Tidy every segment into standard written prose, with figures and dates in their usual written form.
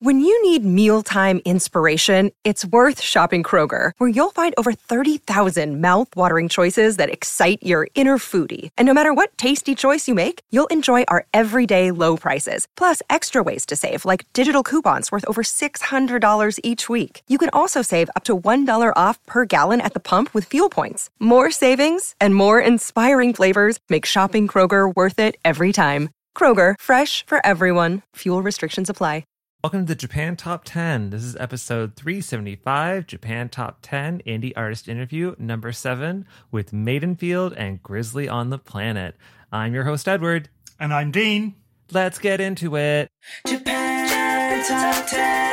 When you need mealtime inspiration, it's worth shopping Kroger, where you'll find over 30,000 mouth-watering choices that excite your inner foodie. And no matter what tasty choice you make, you'll enjoy our everyday low prices, plus extra ways to save, like digital coupons worth over $600 each week. You can also save up to $1 off per gallon at the pump with fuel points. More savings and more inspiring flavors make shopping Kroger worth it every time. Kroger, fresh for everyone. Fuel restrictions apply. Welcome to Japan Top 10. This is episode 375, Japan Top 10 Indie Artist Interview number 7 with Maidenfield and Grizzly on the Planet. I'm your host, Edward. And I'm Dean. Let's get into it. Japan Top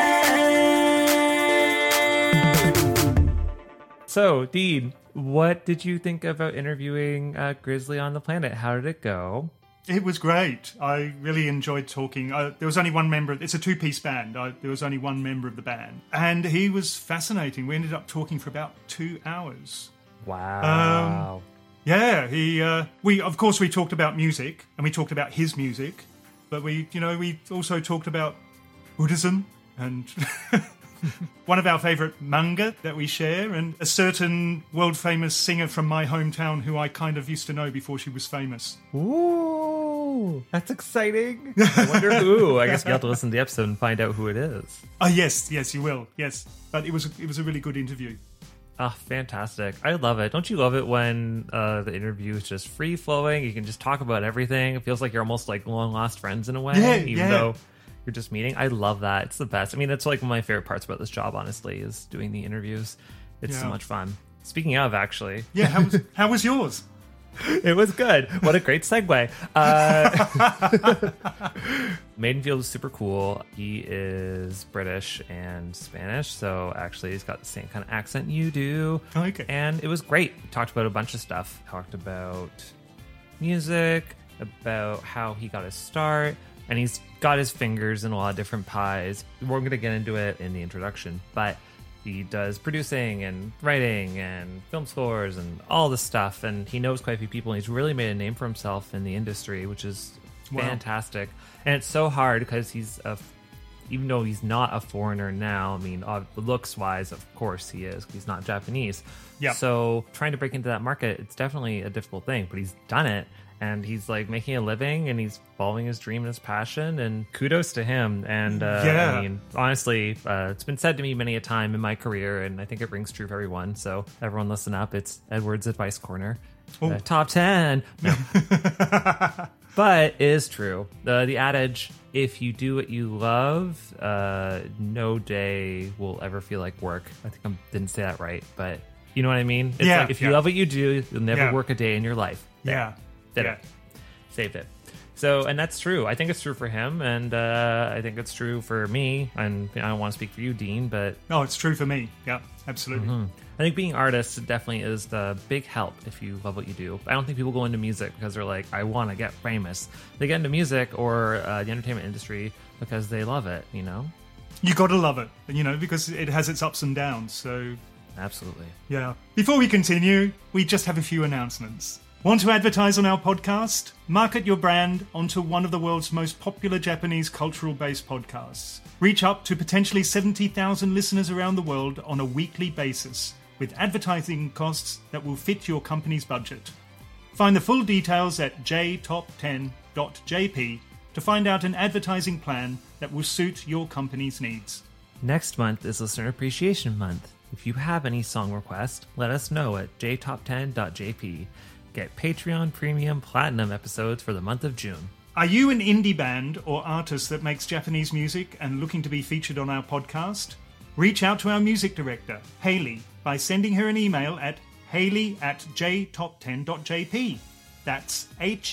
10. So, Dean, what did you think about interviewing Grizzly on the Planet? How did it go? It was great. I really enjoyed talking. There was only one member. It's a two-piece band. There was only one member of the band. And he was fascinating. We ended up talking for about 2 hours. Wow. Of course, we talked about music, and we talked about his music. But we also talked about Buddhism and one of our favourite manga that we share, and a certain world-famous singer from my hometown who I kind of used to know before she was famous. Ooh, that's exciting. I wonder who. I guess you have to listen to the episode and find out who it is. Oh, yes, you will. Yes. But it was a really good interview. Oh, fantastic. I love it. Don't you love it when the interview is just free-flowing? You can just talk about everything. It feels like you're almost like long-lost friends in a way, even though you're just meeting. I love that. It's the best. I mean, it's like one of my favorite parts about this job, honestly, is doing the interviews. It's so much fun. Speaking of, actually. Yeah, how was yours? It was good. What a great segue. Maidenfield is super cool. He is British and Spanish, so actually he's got the same kind of accent you do. Okay. And it was great. We talked about a bunch of stuff. Talked about music, about how he got his start, and he's got his fingers in a lot of different pies. We're going to get into it in the introduction, but he does producing and writing and film scores and all this stuff, and he knows quite a few people, and he's really made a name for himself in the industry, which is fantastic. And it's so hard because even though he's not a foreigner now, I mean, looks-wise, of course he is. He's not Japanese. Yeah. So trying to break into that market, it's definitely a difficult thing, but he's done it. And he's like making a living, and he's following his dream and his passion, and kudos to him. And I mean, honestly, it's been said to me many a time in my career, and I think it rings true for everyone. So everyone listen up. It's Edward's Advice Corner. Top 10. No. But it is true. The adage, if you do what you love, no day will ever feel like work. I think I didn't say that right, but you know what I mean? It's like if you love what you do, you'll never work a day in your life. Did it. Saved it. So, and that's true. I think it's true for him, and I think it's true for me. And I don't want to speak for you, Dean, but... No, it's true for me. Yeah, absolutely. Mm-hmm. I think being artists definitely is the big help if you love what you do. I don't think people go into music because they're like, I want to get famous. They get into music or the entertainment industry because they love it, you know? You got to love it, because it has its ups and downs, so... Absolutely. Yeah. Before we continue, we just have a few announcements. Want to advertise on our podcast? Market your brand onto one of the world's most popular Japanese cultural-based podcasts. Reach up to potentially 70,000 listeners around the world on a weekly basis, with advertising costs that will fit your company's budget. Find the full details at jtop10.jp to find out an advertising plan that will suit your company's needs. Next month is Listener Appreciation Month. If you have any song requests, let us know at jtop10.jp. Get Patreon Premium Platinum episodes for the month of June. Are you an indie band or artist that makes Japanese music and looking to be featured on our podcast? Reach out to our music director, Hayley, by sending her an email at hayley@jtop10.jp. That's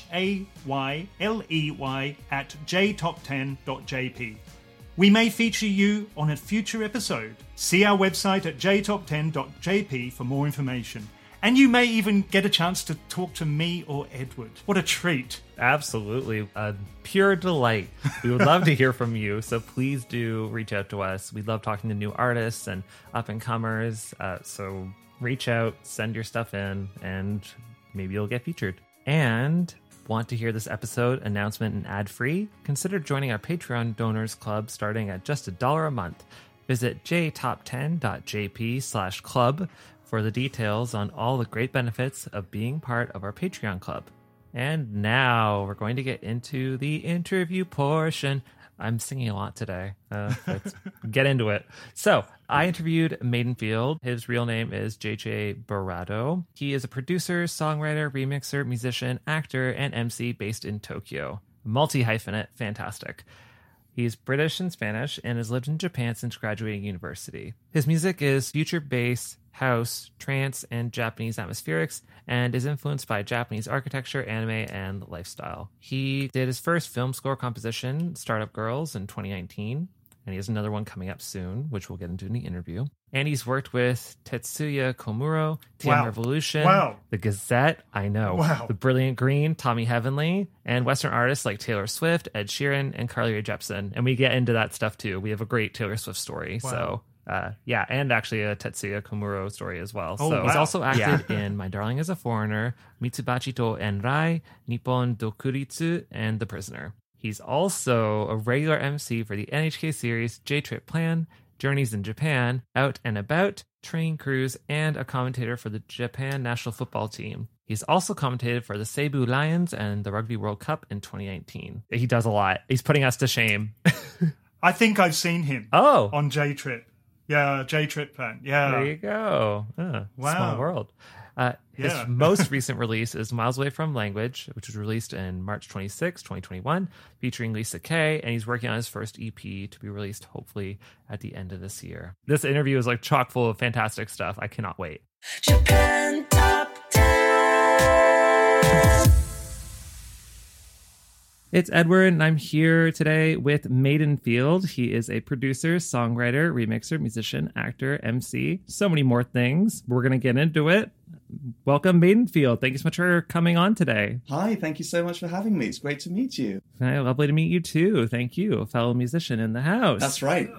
HAYLEY@jtop10.jp. We may feature you on a future episode. See our website at jtop10.jp for more information. And you may even get a chance to talk to me or Edward. What a treat. Absolutely. A pure delight. We would love to hear from you, so please do reach out to us. We love talking to new artists and up-and-comers, so reach out, send your stuff in, and maybe you'll get featured. And Want to hear this episode, announcement, and ad-free? Consider joining our Patreon Donors Club starting at just $1 a month. Visit jtop10.jp/club for the details on all the great benefits of being part of our Patreon club. And now we're going to get into the interview portion. I'm singing a lot today. Let's get into it. So I interviewed Maidenfield. His real name is JJ Barado. He is a producer, songwriter, remixer, musician, actor, and MC based in Tokyo. Multi-hyphenate, fantastic. He's British and Spanish and has lived in Japan since graduating university. His music is future bass, house, trance, and Japanese atmospherics, and is influenced by Japanese architecture, anime, and lifestyle. He did his first film score composition, Startup Girls, in 2019, and he has another one coming up soon, which we'll get into in the interview. And he's worked with Tetsuya Komuro, TM Revolution, The Gazette, I know, The Brilliant Green, Tommy Heavenly, and Western artists like Taylor Swift, Ed Sheeran, and Carly Rae Jepsen. And we get into that stuff too. We have a great Taylor Swift story, so... and actually a Tetsuya Komuro story as well. He's also acted in My Darling is a Foreigner, Mitsubachi to Enrai, Nippon Dokuritsu, and The Prisoner. He's also a regular MC for the NHK series J-Trip Plan, Journeys in Japan, Out and About, Train Cruise, and a commentator for the Japan national football team. He's also commentated for the Cebu Lions and the Rugby World Cup in 2019. He does a lot. He's putting us to shame. I think I've seen him on J-Trip. Yeah, J-Trip Plan. Yeah. There you go. Small world. His most recent release is Miles Away from Language, which was released in March 26, 2021, featuring Lisa Kay, and he's working on his first EP to be released hopefully at the end of this year. This interview is like chock full of fantastic stuff. I cannot wait. Japan Top 10. It's Edward, and I'm here today with Maidenfield. He is a producer, songwriter, remixer, musician, actor, MC, so many more things. We're going to get into it. Welcome, Maidenfield. Thank you so much for coming on today. Hi, thank you so much for having me. It's great to meet you. Lovely to meet you too. Thank you, a fellow musician in the house. That's right.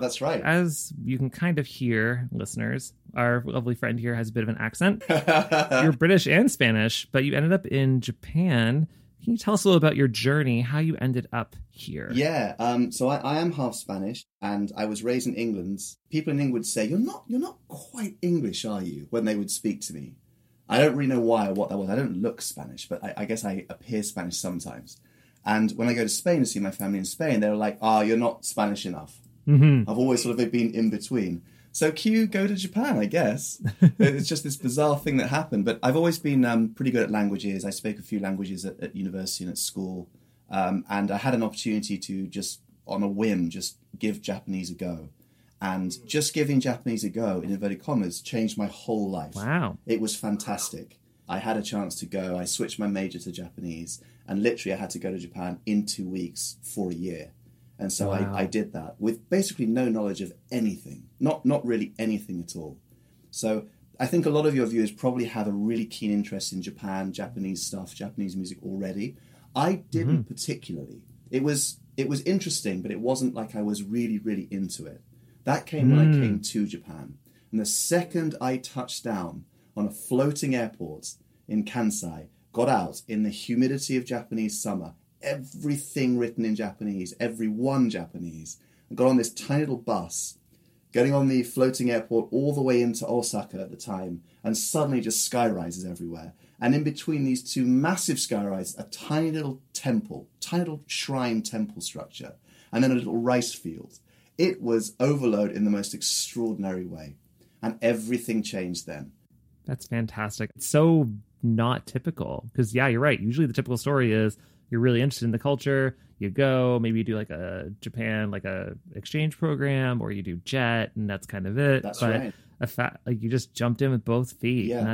As you can kind of hear, listeners, our lovely friend here has a bit of an accent. You're British and Spanish, but you ended up in Japan. Can you tell us a little about your journey, how you ended up here? Yeah, so I am half Spanish, and I was raised in England. People in England would say, you're not quite English, are you? When they would speak to me. I don't really know why or what that was. I don't look Spanish, but I guess I appear Spanish sometimes. And when I go to Spain to see my family in Spain, they're like, you're not Spanish enough. Mm-hmm. I've always sort of been in between. So go to Japan, I guess. It's just this bizarre thing that happened. But I've always been pretty good at languages. I spoke a few languages at university and at school. And I had an opportunity to just, on a whim, just give Japanese a go. And just giving Japanese a go, in inverted commas, changed my whole life. Wow. It was fantastic. I had a chance to go. I switched my major to Japanese. And literally I had to go to Japan in 2 weeks for a year. And so I did that with basically no knowledge of anything, not really anything at all. So I think a lot of your viewers probably have a really keen interest in Japan, Japanese stuff, Japanese music already. I didn't particularly. It was interesting, but it wasn't like I was really, really into it. That came when I came to Japan. And the second I touched down on a floating airport in Kansai, got out in the humidity of Japanese summer, everything written in Japanese, everyone Japanese. I got on this tiny little bus, getting on the floating airport all the way into Osaka at the time, and suddenly just sky rises everywhere. And in between these two massive sky rises, a tiny little temple, tiny little shrine temple structure, and then a little rice field. It was overload in the most extraordinary way. And everything changed then. That's fantastic. It's so not typical. Because, yeah, you're right. Usually the typical story is you're really interested in the culture, you go, maybe you do like a Japan, like a exchange program, or you do JET, and that's kind of it. That's right. Like you just jumped in with both feet, and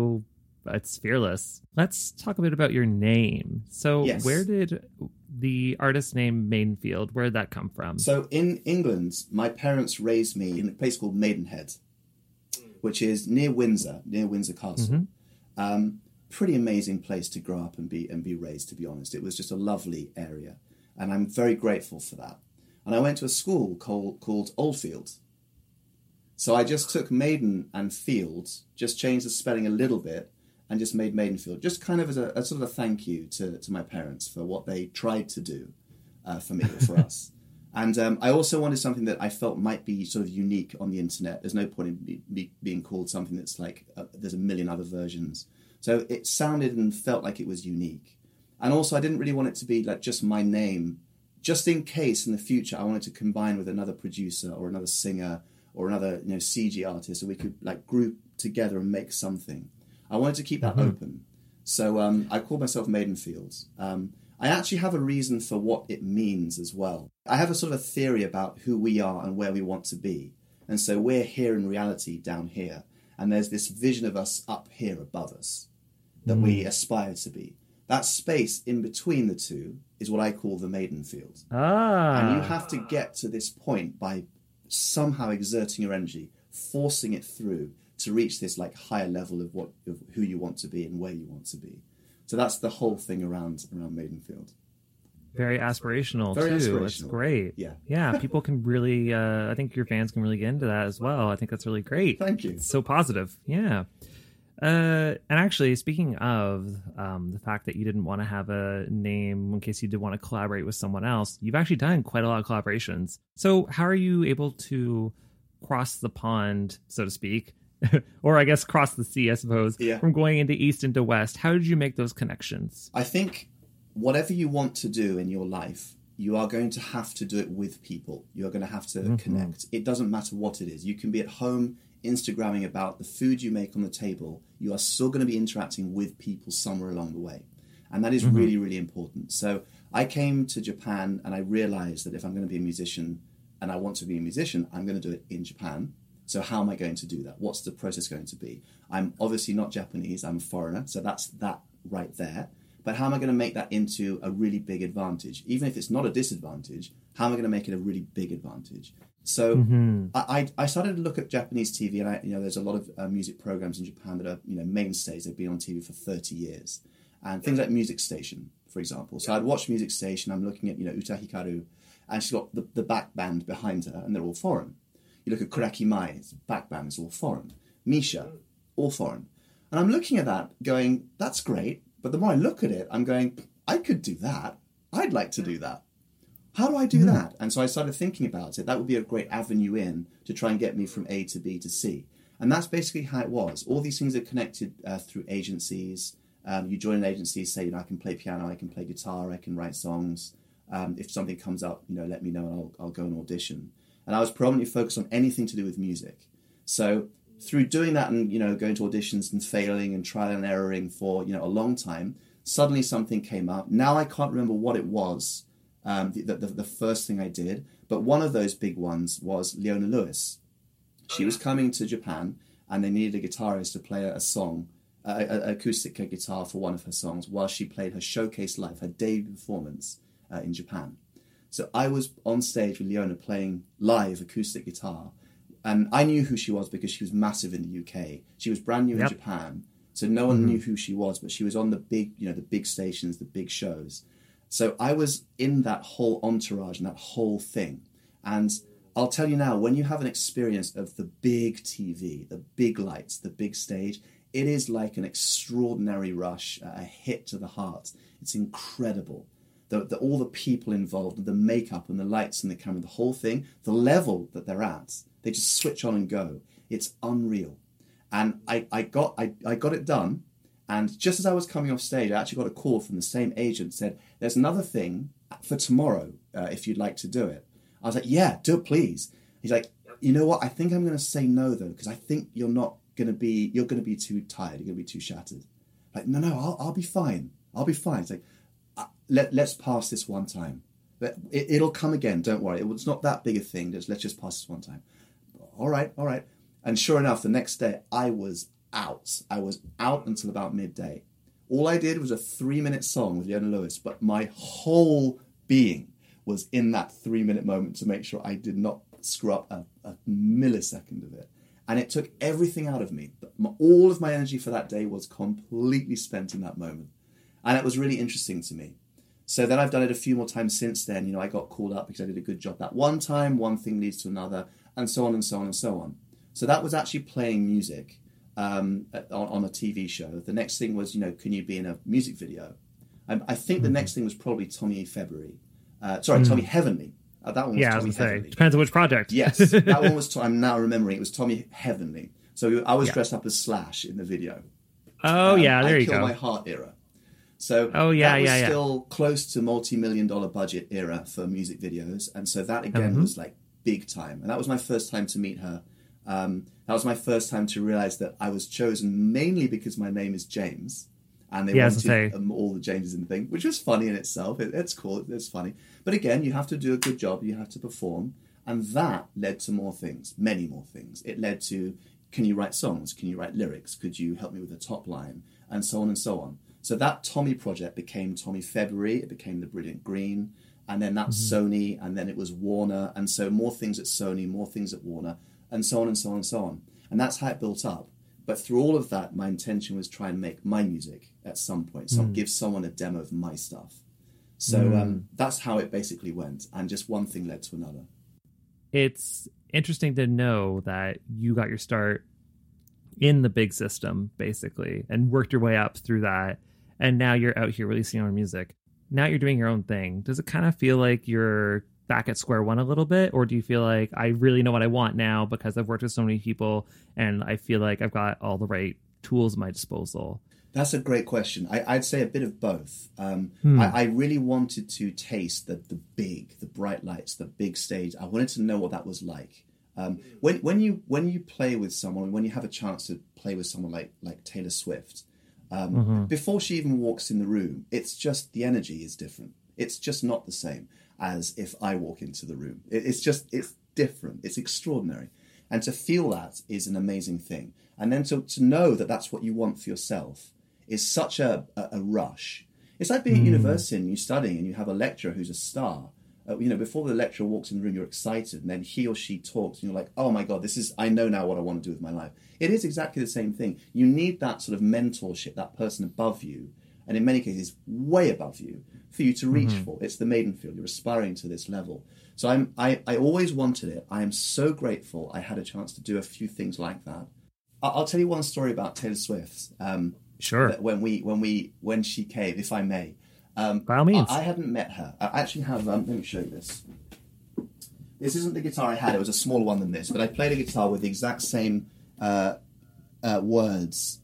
it's fearless. Let's talk a bit about your name. So Where did the artist name Maidenfield, where did that come from? So in England, my parents raised me in a place called Maidenhead, which is near Windsor Castle. Mm-hmm. Pretty amazing place to grow up and be raised, to be honest. It was just a lovely area, and I'm very grateful for that. And I went to a school called Oldfield. So I just took Maiden and Field, just changed the spelling a little bit, and just made Maidenfield, just kind of as a sort of a thank you to my parents for what they tried to do for me, or for us. And I also wanted something that I felt might be sort of unique on the internet. There's no point in me being called something that's like, there's a million other versions. So it sounded and felt like it was unique. And also I didn't really want it to be like just my name, just in case in the future I wanted to combine with another producer or another singer or another CG artist, so we could like group together and make something. I wanted to keep that open. So I called myself Maidenfield. I actually have a reason for what it means as well. I have a sort of a theory about who we are and where we want to be. And so we're here in reality down here. And there's this vision of us up here above us that we aspire to be. That space in between the two is what I call the Maidenfield. And you have to get to this point by somehow exerting your energy, forcing it through to reach this like higher level of who you want to be and where you want to be. So that's the whole thing around Maidenfield. Very aspirational, Very too. aspirational. It's great. Yeah. People can really, I think your fans can really get into that as well. I think that's really great. Thank you. It's so positive. Yeah. And actually, speaking of the fact that you didn't want to have a name in case you did want to collaborate with someone else, you've actually done quite a lot of collaborations. So how are you able to cross the pond, so to speak, or I guess cross the sea, I suppose, from going into East into West? How did you make those connections? I think whatever you want to do in your life, you are going to have to do it with people. You are going to have to connect. It doesn't matter what it is. You can be at home Instagramming about the food you make on the table. You are still going to be interacting with people somewhere along the way. And that is really, really important. So I came to Japan and I realized that if I'm going to be a musician and I want to be a musician, I'm going to do it in Japan. So how am I going to do that? What's the process going to be? I'm obviously not Japanese, I'm a foreigner, so that's that right there. But how am I going to make that into a really big advantage? Even if it's not a disadvantage, how am I going to make it a really big advantage? So I started to look at Japanese TV, and there's a lot of music programs in Japan that are mainstays. They've been on TV for 30 years, and things like Music Station, for example. So I'd watch Music Station. I'm looking at Uta Hikaru, and she's got the back band behind her, and they're all foreign. You look at Kuraki Mai's back band, it's all foreign. Misha, all foreign. And I'm looking at that going, that's great. But the more I look at it, I'm going, I could do that. I'd like to do that. How do I do that? And so I started thinking about it. That would be a great avenue in to try and get me from A to B to C. And that's basically how it was. All these things are connected through agencies. You join an agency, say, I can play piano, I can play guitar, I can write songs. If something comes up, let me know and I'll go and audition. And I was prominently focused on anything to do with music. So through doing that and, going to auditions and failing and trial and erroring for, a long time, suddenly something came up. Now I can't remember what it was, the first thing I did, but one of those big ones was Leona Lewis. She was coming to Japan and they needed a guitarist to play a song, an acoustic guitar for one of her songs while she played her showcase live, her debut performance in Japan. So I was on stage with Leona playing live acoustic guitar, and I knew who she was because she was massive in the UK. She was brand new in Japan, so no one knew who she was, but she was on the big, the big stations, the big shows. So I was in that whole entourage and that whole thing. And I'll tell you now, when you have an experience of the big TV, the big lights, the big stage, it is like an extraordinary rush, a hit to the heart. It's incredible. All the people involved, the makeup and the lights and the camera, the whole thing, the level that they're at, they just switch on and go. It's unreal. And I got it done. And just as I was coming off stage, I actually got a call from the same agent, said, there's another thing for tomorrow, if you'd like to do it. I was like, yeah, do it, please. He's like, you know what? I think I'm going to say no, though, because I think you're going to be too tired. You're going to be too shattered. Like, no, I'll be fine. I'll be fine. It's like, let's pass this one time. It'll come again, don't worry. It's not that big a thing. Let's just pass this one time. All right. And sure enough, the next day, I was out. I was out until about midday. All I did was a 3-minute song with Leona Lewis, but my whole being was in that 3-minute moment to make sure I did not screw up a millisecond of it. And it took everything out of me. All of my energy for that day was completely spent in that moment. And it was really interesting to me. So then I've done it a few more times since then. I got called up because I did a good job that one time. One thing leads to another, and so on and so on and so on. So that was actually playing music. on a TV show. The next thing was, can you be in a music video? I think the next thing was probably Tommy February. Tommy Heavenly. That one was Tommy Heavenly. Depends on which project. Yes, that one was. I'm now remembering it was Tommy Heavenly. So I was dressed up as Slash in the video. Oh there you go. I Kill My Heart era. So that was still close to multi-million-dollar budget era for music videos, and so that again was like big time. And that was my first time to meet her. That was my first time to realize that I was chosen mainly because my name is James, and they wanted all the Jameses in the thing, which was funny in itself. It's cool. It's funny. But again, you have to do a good job. You have to perform. And that led to more things, many more things. It led to, can you write songs? Can you write lyrics? Could you help me with a top line? And so on and so on. So that Tommy project became Tommy February. It became The Brilliant Green. And then that's Sony. And then it was Warner. And so more things at Sony, more things at Warner, and so on and so on and so on. And that's how it built up. But through all of that, my intention was try and make my music at some point. So give someone a demo of my stuff. So that's how it basically went. And just one thing led to another. It's interesting to know that you got your start in the big system, basically, and worked your way up through that. And now you're out here releasing your own music. Now you're doing your own thing. Does it kind of feel like you're back at square one a little bit? Or do you feel like I really know what I want now because I've worked with so many people and I feel like I've got all the right tools at my disposal? That's a great question. I'd say a bit of both. I really wanted to taste the bright lights, the big stage. I wanted to know what that was like. When you play with someone, when you have a chance to play with someone like Taylor Swift, before she even walks in the room, it's just the energy is different. It's just not the same as if I walk into the room. It's different. It's extraordinary. And to feel that is an amazing thing. And then to know that that's what you want for yourself is such a rush. It's like being at university and you're studying and you have a lecturer who's a star. Before the lecturer walks in the room, you're excited, and then he or she talks, and you're like, oh my God, I know now what I want to do with my life. It is exactly the same thing. You need that sort of mentorship, that person above you, and in many cases, way above you, for you to reach for. It's the maiden field. You're aspiring to this level. So I always wanted it. I am so grateful I had a chance to do a few things like that. I'll tell you one story about Taylor Swift. Sure. When she came, if I may. By all means. I hadn't met her. I actually have, let me show you this. This isn't the guitar I had. It was a smaller one than this. But I played a guitar with the exact same words.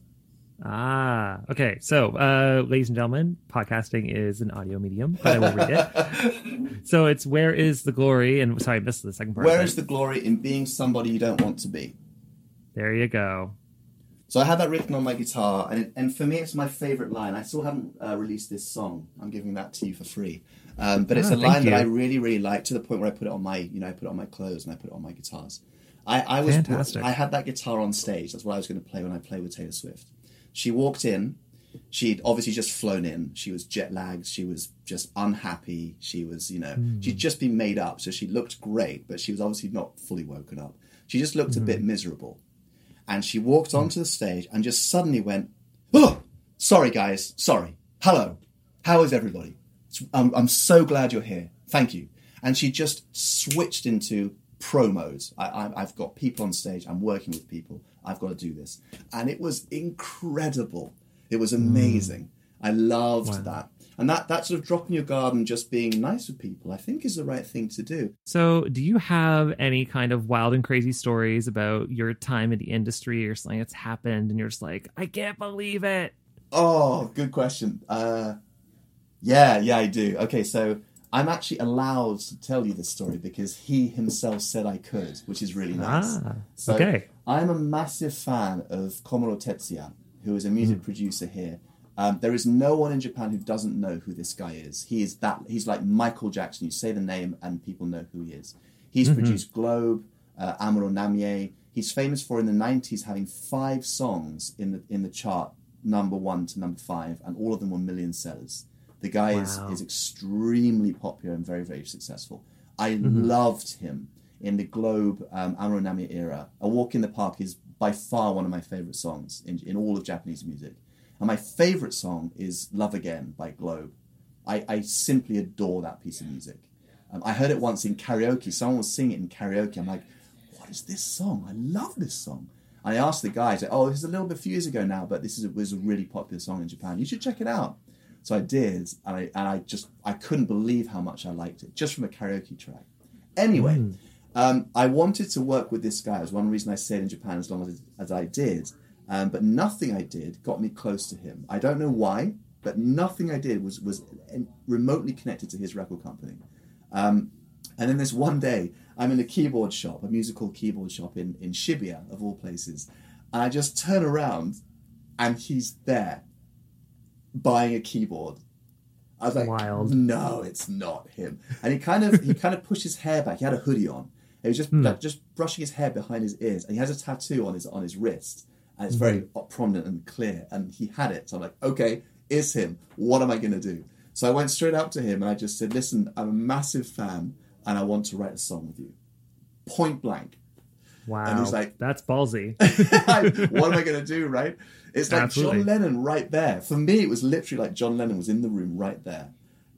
Okay. So, ladies and gentlemen, podcasting is an audio medium, but I will read it. So it's where is the glory? And sorry, I missed the second part. Where is the glory in being somebody you don't want to be? There you go. So I had that written on my guitar, and for me, it's my favorite line. I still haven't released this song. I'm giving that to you for free. But it's a line that I really, really like, to the point where I put it on my, I put it on my clothes and I put it on my guitars. I had that guitar on stage. That's what I was going to play when I played with Taylor Swift. She walked in. She'd obviously just flown in. She was jet lagged. She was just unhappy. She was, she'd just been made up. So she looked great, but she was obviously not fully woken up. She just looked a bit miserable. And she walked onto the stage and just suddenly went, oh, sorry, guys. Sorry. Hello. How is everybody? I'm so glad you're here. Thank you. And she just switched into pro mode. I've got people on stage. I'm working with people. I've got to do this. And it was incredible. It was amazing. I loved that. And that sort of dropping your guard and just being nice with people, I think, is the right thing to do. So do you have any kind of wild and crazy stories about your time in the industry or something that's happened and you're just like, I can't believe it? Oh, good question. Yeah, I do. Okay, so I'm actually allowed to tell you this story because he himself said I could, which is really nice. Okay. I'm a massive fan of Komuro Tetsuya, who is a music producer here. There is no one in Japan who doesn't know who this guy is. He's like Michael Jackson. You say the name and people know who he is. He's produced Globe, Amuro Namie. He's famous for, in the 90s, having 5 songs in the chart, number 1 to number 5, and all of them were million sellers. The guy is extremely popular and very, very successful. I loved him in the Globe, Amuro Namie era. A Walk in the Park is by far one of my favorite songs in all of Japanese music. And my favourite song is Love Again by Globe. I simply adore that piece of music. I heard it once in karaoke. Someone was singing it in karaoke. I'm like, what is this song? I love this song. And I asked the guy, "Oh, this is a few years ago now, but was a really popular song in Japan. You should check it out." So I did, and I couldn't believe how much I liked it just from a karaoke track. Anyway, I wanted to work with this guy. It was one reason I stayed in Japan as long as I did. But nothing I did got me close to him. I don't know why, but nothing I did was remotely connected to his record company. And then this one day, I'm in a keyboard shop, a musical keyboard shop in Shibuya, of all places. And I just turn around, and he's there, buying a keyboard. I was like, wild. No, it's not him. And he kind of pushed his hair back. He had a hoodie on. He was just brushing his hair behind his ears. And he has a tattoo on his wrist. And it's very prominent and clear. And he had it. So I'm like, okay, it's him. What am I going to do? So I went straight up to him and I just said, listen, I'm a massive fan and I want to write a song with you. Point blank. Wow. And he's like, that's ballsy. What am I going to do, right? It's like Absolutely. John Lennon right there. For me, it was literally like John Lennon was in the room right there.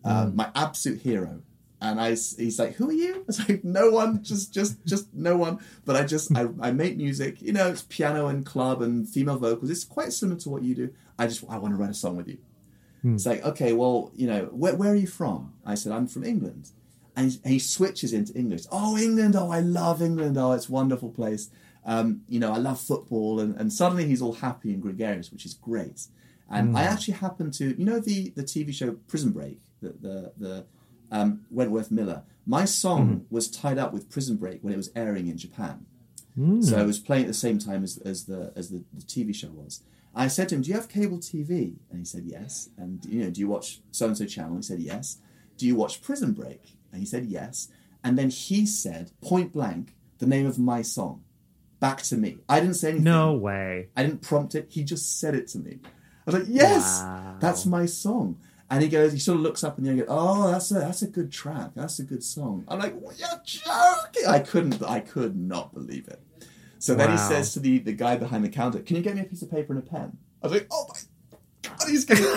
My absolute hero. And he's like, who are you? I was like, no one, just no one. But I make music, it's piano and club and female vocals. It's quite similar to what you do. I want to write a song with you. It's like, okay, well, where are you from? I said, I'm from England. And he switches into English. Oh, England. Oh, I love England. Oh, it's a wonderful place. I love football. And suddenly he's all happy and gregarious, which is great. And I actually happened to, the TV show Prison Break, the Wentworth Miller. My song was tied up with Prison Break when it was airing in Japan. So it was playing at the same time as the TV show was. I said to him, do you have cable TV? And he said, yes. And, do you watch so-and-so channel? He said, yes. Do you watch Prison Break? And he said, yes. And then he said, point blank, the name of my song back to me. I didn't say anything. No way. I didn't prompt it. He just said it to me. I was like, yes, That's my song. And he sort of looks up and goes, oh, that's a good track. That's a good song. I'm like, well, you're joking. I could not believe it. So then he says to the guy behind the counter, can you get me a piece of paper and a pen? I was like, oh my God, he's going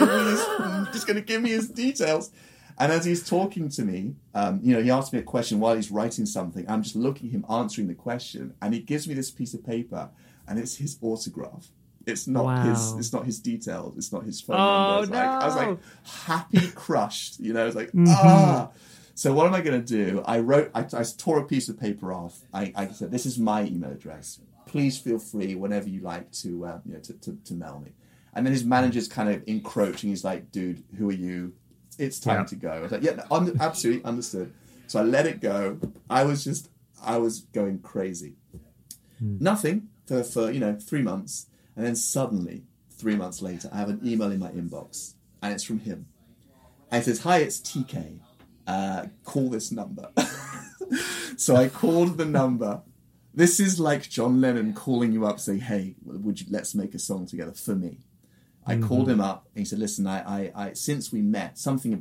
to give me his details. And as he's talking to me, he asked me a question while he's writing something. I'm just looking at him answering the question. And he gives me this piece of paper and it's his autograph. It's not his details. It's not his phone number. I was like happy crushed. I was like, So what am I going to do? I tore a piece of paper off. I said, this is my email address. Please feel free whenever you like to mail me. And then his manager's kind of encroaching. He's like, dude, who are you? It's time to go. I was like, yeah, no, absolutely understood. So I let it go. I was going crazy. Nothing for 3 months. And then suddenly, 3 months later, I have an email in my inbox, and it's from him. And it says, hi, it's TK. Call this number. So I called the number. This is like John Lennon calling you up saying, hey, let's make a song together for me. I called him up, and he said, listen, I since we met,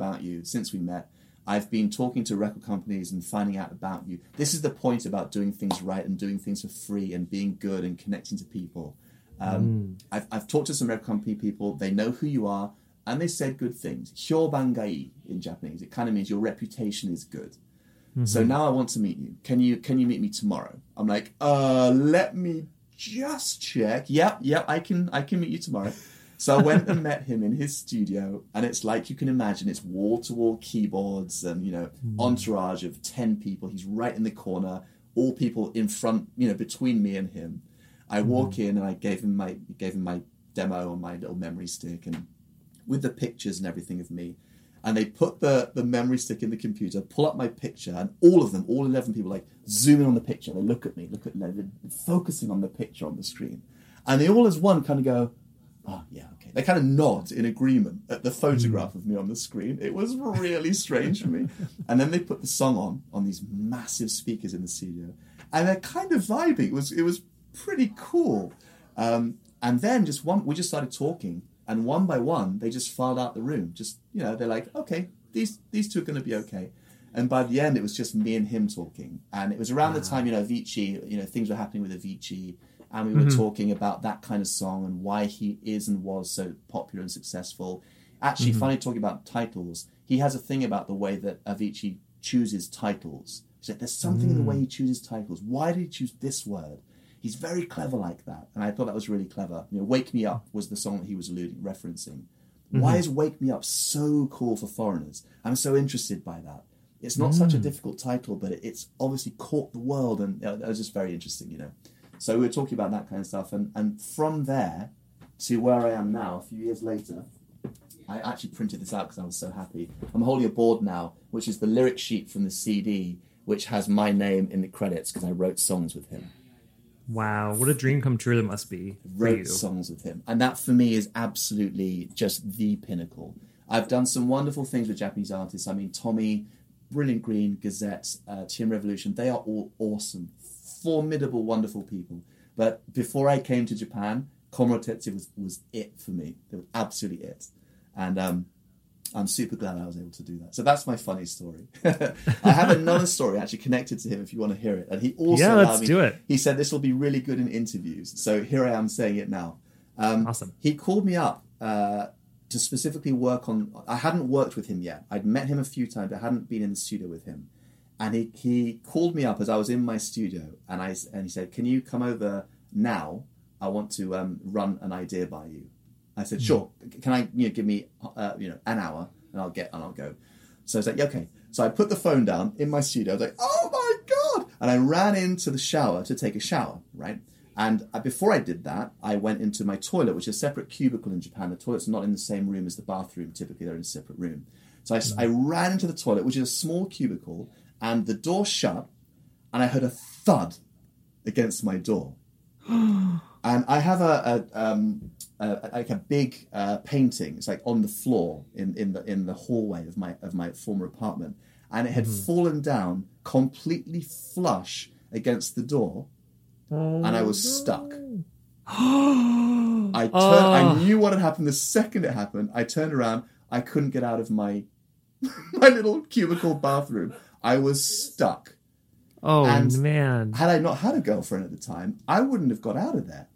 I've been talking to record companies and finding out about you. This is the point about doing things right and doing things for free and being good and connecting to people. I've talked to some record company people. They know who you are, and they said good things. Hyobangai in Japanese. It kind of means your reputation is good. So now I want to meet you. Can you meet me tomorrow? I'm like, let me just check. Yep, I can meet you tomorrow. So I went and met him in his studio, and it's like you can imagine. It's wall-to-wall keyboards and entourage of 10 people. He's right in the corner. All people in front, between me and him. I walk in and I gave him my demo on my little memory stick and with the pictures and everything of me. And they put the memory stick in the computer, pull up my picture, and all 11 people zoom in on the picture. They look at me, they're focusing on the picture on the screen. And they all as one kind of go, oh, yeah, okay. They kind of nod in agreement at the photograph of me on the screen. It was really strange for me. And then they put the song on these massive speakers in the studio. And they're kind of vibing. It was pretty cool. And then we just started talking. And one by one, they just filed out the room. They're like, okay, these two are going to be okay. And by the end, it was just me and him talking. And it was around the time, Avicii, things were happening with Avicii. And we were talking about that kind of song and why he is and was so popular and successful. Actually, funny talking about titles. He has a thing about the way that Avicii chooses titles. He said, there's something in the way he chooses titles. Why did he choose this word? He's very clever like that. And I thought that was really clever. Wake Me Up was the song that he was referencing. Why is Wake Me Up so cool for foreigners? I'm so interested by that. It's not such a difficult title, but it's obviously caught the world, and it was just very interesting, So we were talking about that kind of stuff, and from there to where I am now, a few years later, I actually printed this out because I was so happy. I'm holding a board now, which is the lyric sheet from the CD, which has my name in the credits because I wrote songs with him. Wow, what a dream come true that must be for you. Wrote songs with him. And that for me is absolutely just the pinnacle. I've done some wonderful things with Japanese artists. I mean, Tommy, Brilliant Green, Gazette, TM Revolution, they are all awesome, formidable, wonderful people. But before I came to Japan, Komuro Tetsuya was it for me. It was absolutely it. And I'm super glad I was able to do that. So that's my funny story. I have another story actually connected to him if you want to hear it. And he also let's do it. He said this will be really good in interviews. So here I am saying it now. Awesome. He called me up to specifically work on... I hadn't worked with him yet. I'd met him a few times, but I hadn't been in the studio with him. And he called me up as I was in my studio, and he said, "Can you come over now? I want to run an idea by you." I said, "Sure. Can I give me an hour and I'll go." So I was like, "Okay." So I put the phone down in my studio. I was like, "Oh my God!" And I ran into the shower to take a shower, right? And before I did that, I went into my toilet, which is a separate cubicle in Japan. The toilet's not in the same room as the bathroom. Typically, they're in a separate room. So I ran into the toilet, which is a small cubicle, and the door shut, and I heard a thud against my door. And I have a big painting. It's like on the floor in the hallway of my former apartment, and it had fallen down completely flush against the door, and I was stuck. I knew what had happened the second it happened. I turned around. I couldn't get out of my little cubicle bathroom. I was stuck. Oh, and man. Had I not had a girlfriend at the time, I wouldn't have got out of there.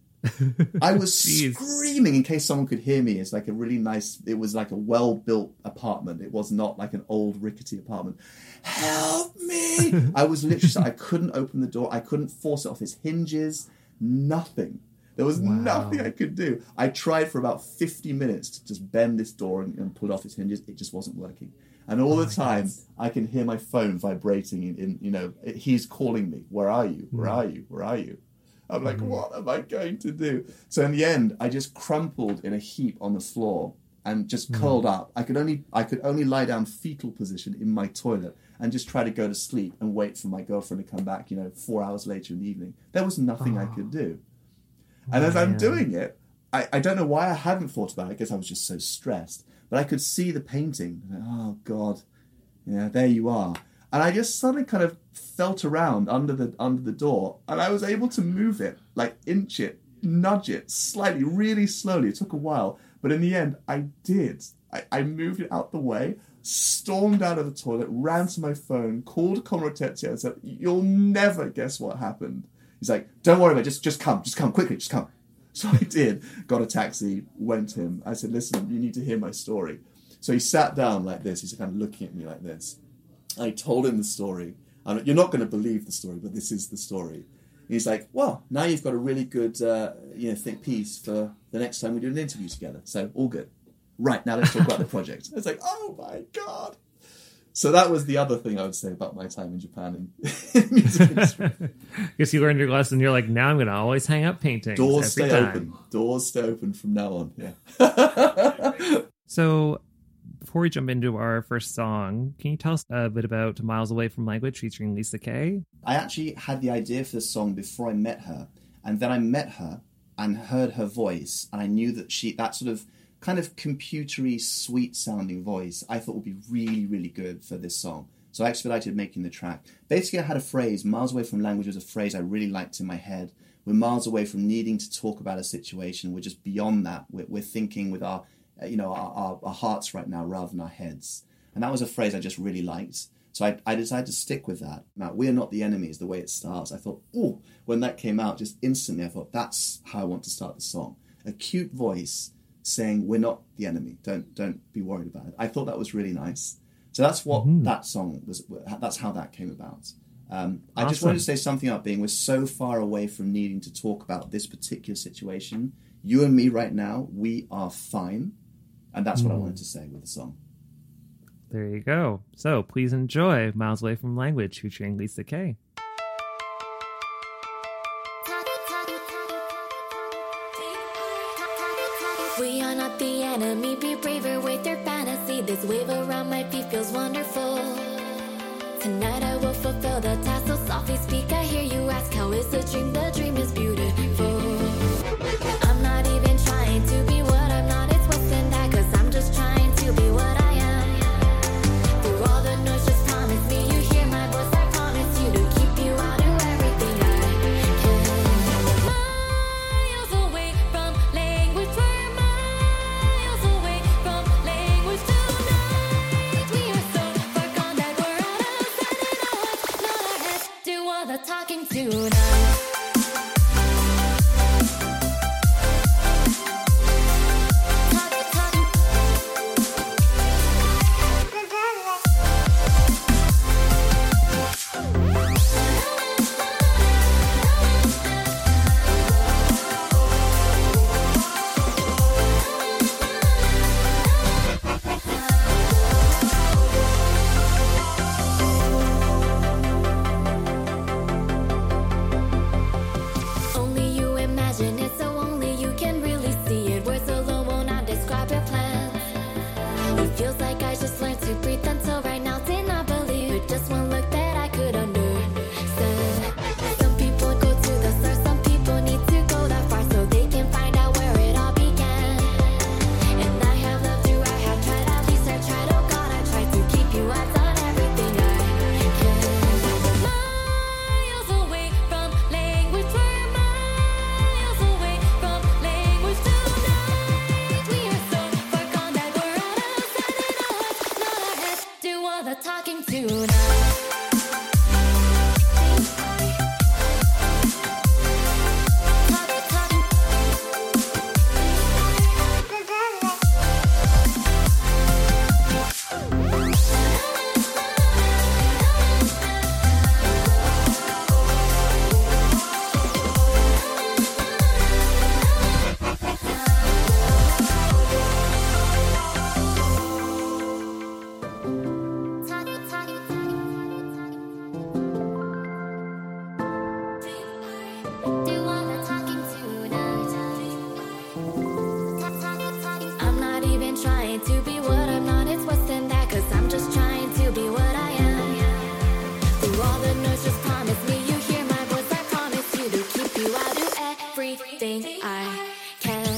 I was screaming in case someone could hear me. It's like a really nice, it was like a well-built apartment. It was not like an old rickety apartment. Help me! I was literally, I couldn't open the door. I couldn't force it off its hinges. Nothing. There was nothing I could do. I tried for about 50 minutes to just bend this door and pull it off its hinges. It just wasn't working. And all the time, I can hear my phone vibrating he's calling me. Where are you? Where are you? Where are you? I'm like, what am I going to do? So in the end, I just crumpled in a heap on the floor and just curled up. I could only lie down fetal position in my toilet and just try to go to sleep and wait for my girlfriend to come back, 4 hours later in the evening. There was nothing I could do. And as I'm doing it, I don't know why I hadn't thought about it. I guess I was just so stressed. But I could see the painting. Oh, God. Yeah, there you are. And I just suddenly kind of felt around under the door, and I was able to move it, like inch it, nudge it slightly, really slowly. It took a while, but in the end, I did. I moved it out the way, stormed out of the toilet, ran to my phone, called Komuro Tetsuya and said, "You'll never guess what happened." He's like, "Don't worry about it, just come quickly, just come." So I did, got a taxi, went to him. I said, "Listen, you need to hear my story." So he sat down like this. He's kind of looking at me like this. I told him the story. You're not going to believe the story, but this is the story. He's like, "Well, now you've got a really good think piece for the next time we do an interview together. So all good. Right, now let's talk about the project." I was like, "Oh my God." So that was the other thing I would say about my time in Japan in music industry. Guess you learned your lesson. You're like, now I'm going to always hang up paintings. Doors stay open. Doors stay open from now on. Yeah. So before we jump into our first song, can you tell us a bit about Miles Away from Language featuring Lisa Kay? I actually had the idea for this song before I met her. And then I met her and heard her voice. And I knew that that sort of kind of computery, sweet-sounding voice I thought would be really, really good for this song. So I expedited making the track. Basically, I had a phrase. Miles Away from Language was a phrase I really liked in my head. We're miles away from needing to talk about a situation. We're just beyond that. We're thinking with our hearts right now rather than our heads. And that was a phrase I just really liked. So I decided to stick with that. Now, "We're Not the Enemy" is the way it starts. I thought, when that came out, just instantly I thought, that's how I want to start the song. A cute voice saying, "We're not the enemy. Don't be worried about it." I thought that was really nice. So that's what that song was. That's how that came about. I just wanted to say something about being we're so far away from needing to talk about this particular situation. You and me right now, we are fine. And that's what I wanted to say with the song. There you go. So please enjoy Miles Away from Language featuring Lisa Kay. We are not the enemy, be braver with your fantasy. This wave around my feet feels wonderful. Tonight I will fulfill the task, so softly speak. I hear you ask, how is the dream is beautiful. I'm not even trying to be what I'm not, it's worse than that, cause I'm just trying to be what I am. Through all the noise, just promise me you hear my voice. I promise you to keep you out of everything I can. Miles away from language, we're miles away from language tonight. We are so far gone that we're out of sight, and our hearts, not our heads, do all the talking tonight. Only you imagine it, so only you can really see it. Words alone will not describe your plans. It feels like I just learned to breathe until right now. Did not believe it, just one look that I could understand. Some people go to the stars, some people need to go that far so they can find out where it all began. And I have loved you, I have tried, at least I tried. Oh God, I tried to keep you, I've done everything I can. Miles away from language, we're miles away from language tonight. We are so far gone that we're out of sight, and our hearts, not our heads, do all the talking tonight. I'm not even trying to be what I'm not, it's worse than that, cause I'm just trying to be what I am. Through all the noise, just promise me you hear my voice. I promise you to keep you out of everything I can.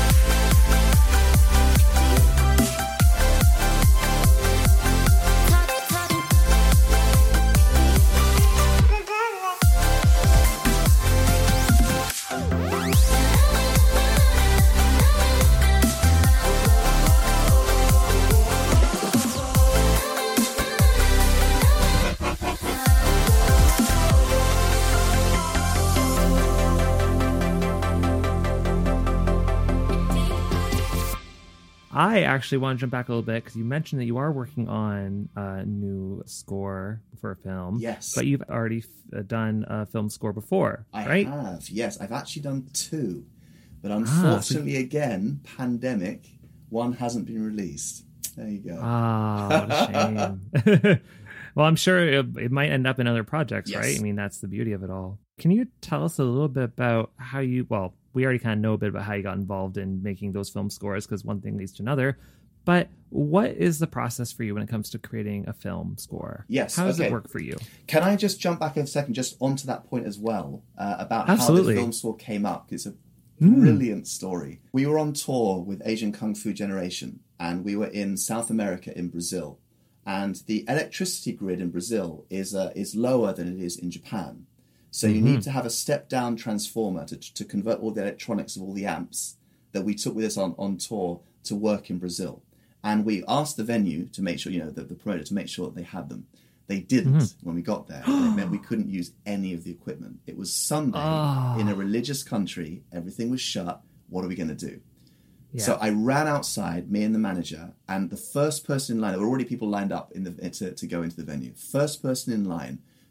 I actually want to jump back a little bit because you mentioned that you are working on a new score for a film. Yes. But you've already done a film score before, right? I have, yes. I've actually done 2. But unfortunately, again, pandemic, one hasn't been released. There you go. What a shame. Well, I'm sure it might end up in other projects, Yes. right? I mean, that's the beauty of it all. Can you tell us a little bit about how you, well, we already kind of know a bit about how you got involved in making those film scores because one thing leads to another. But what is the process for you when it comes to creating a film score? Yes. How does it work for you? Can I just jump back a second just onto that point as well about Absolutely. how the film score came up? It's a brilliant story. We were on tour with Asian Kung Fu Generation and we were in South America in Brazil. And the electricity grid in Brazil is lower than it is in Japan. So you need to have a step-down transformer to convert all the electronics of all the amps that we took with us on tour to work in Brazil. And we asked the venue to make sure, the promoter to make sure that they had them. They didn't when we got there. And it meant we couldn't use any of the equipment. It was Sunday in a religious country. Everything was shut. What are we going to do? Yeah. So I ran outside, me and the manager, and the first person in line, there were already people lined up to go into the venue. First person in line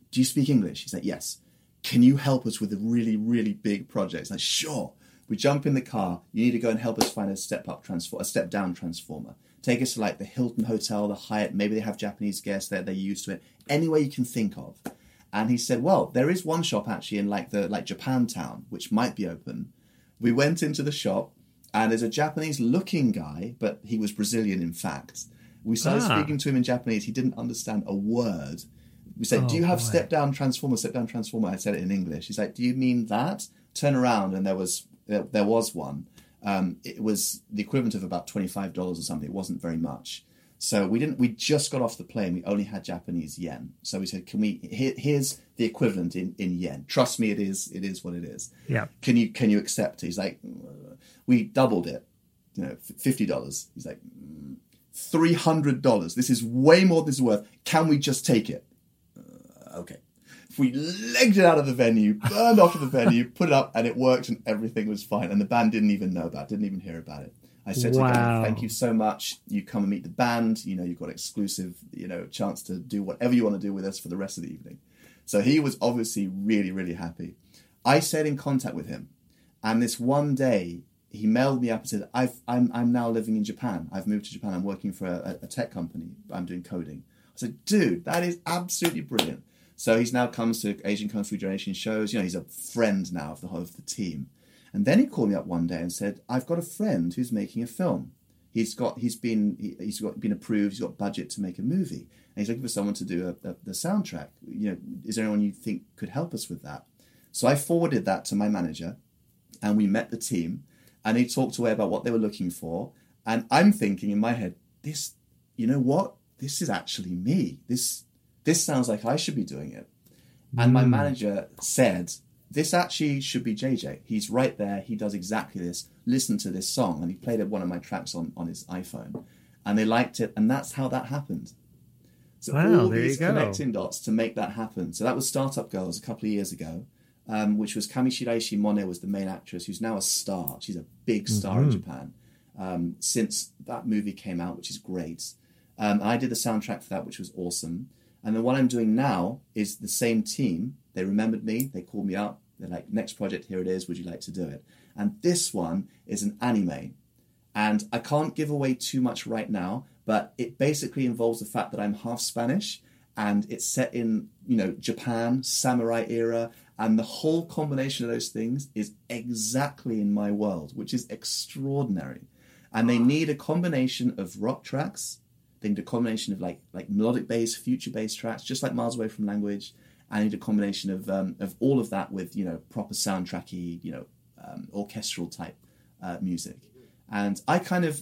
do you speak English? He's like, yes. Can you help us with a really, really big project? It's like, sure. We jump in the car. You need to go and help us find a step down transformer. Take us to like the Hilton Hotel, the Hyatt. Maybe they have Japanese guests there. They're used to it. Any way you can think of. And he said, well, there is one shop actually in like Japantown, which might be open. We went into the shop and there's a Japanese looking guy, but he was Brazilian in fact. We started speaking to him in Japanese. He didn't understand a word. We said, do you have step down transformer? I said it in English. He's like, do you mean that? Turn around, and there was one. It was the equivalent of about $25 or something. It wasn't very much. So we just got off the plane. We only had Japanese yen. So we said, here's the equivalent in yen. Trust me, it is what it is. Yeah. Can you accept it? He's like, we doubled it, $50. He's like, $300. This is way more than this is worth. Can we just take it? Okay. We legged it out of the venue, burned off of the venue, put it up, and it worked, and everything was fine. And the band didn't even know about it, didn't even hear about it. I said to them, thank you so much. You come and meet the band. You've got exclusive, chance to do whatever you want to do with us for the rest of the evening. So he was obviously really, really happy. I stayed in contact with him. And this one day, he mailed me up and said, I'm now living in Japan. I've moved to Japan. I'm working for a tech company. I'm doing coding. I said, dude, that is absolutely brilliant. So he's now comes to Asian Kung Fu Generation shows. He's a friend now of the team. And then he called me up one day and said, I've got a friend who's making a film. He's been approved. He's got budget to make a movie. And he's looking for someone to do the soundtrack. Is there anyone you think could help us with that? So I forwarded that to my manager, and we met the team, and he talked away about what they were looking for. And I'm thinking in my head, this is actually me. This sounds like I should be doing it. And my manager said, this actually should be JJ. He's right there. He does exactly this. Listen to this song. And he played one of my tracks on his iPhone. And they liked it. And that's how that happened. So all these connecting dots to make that happen. So that was Startup Girls a couple of years ago, which was Kamishiraishi Mone was the main actress, who's now a star. She's a big star in Japan since that movie came out, which is great. I did the soundtrack for that, which was awesome. And then what I'm doing now is the same team. They remembered me. They called me up. They're like, next project, here it is. Would you like to do it? And this one is an anime. And I can't give away too much right now, but it basically involves the fact that I'm half Spanish, and it's set in, Japan, samurai era. And the whole combination of those things is exactly in my world, which is extraordinary. And they need a combination of rock tracks. They need a combination of like melodic-based, future-based tracks, just like Miles Away from Language. I need a combination of all of that with proper soundtracky, orchestral type music. And I kind of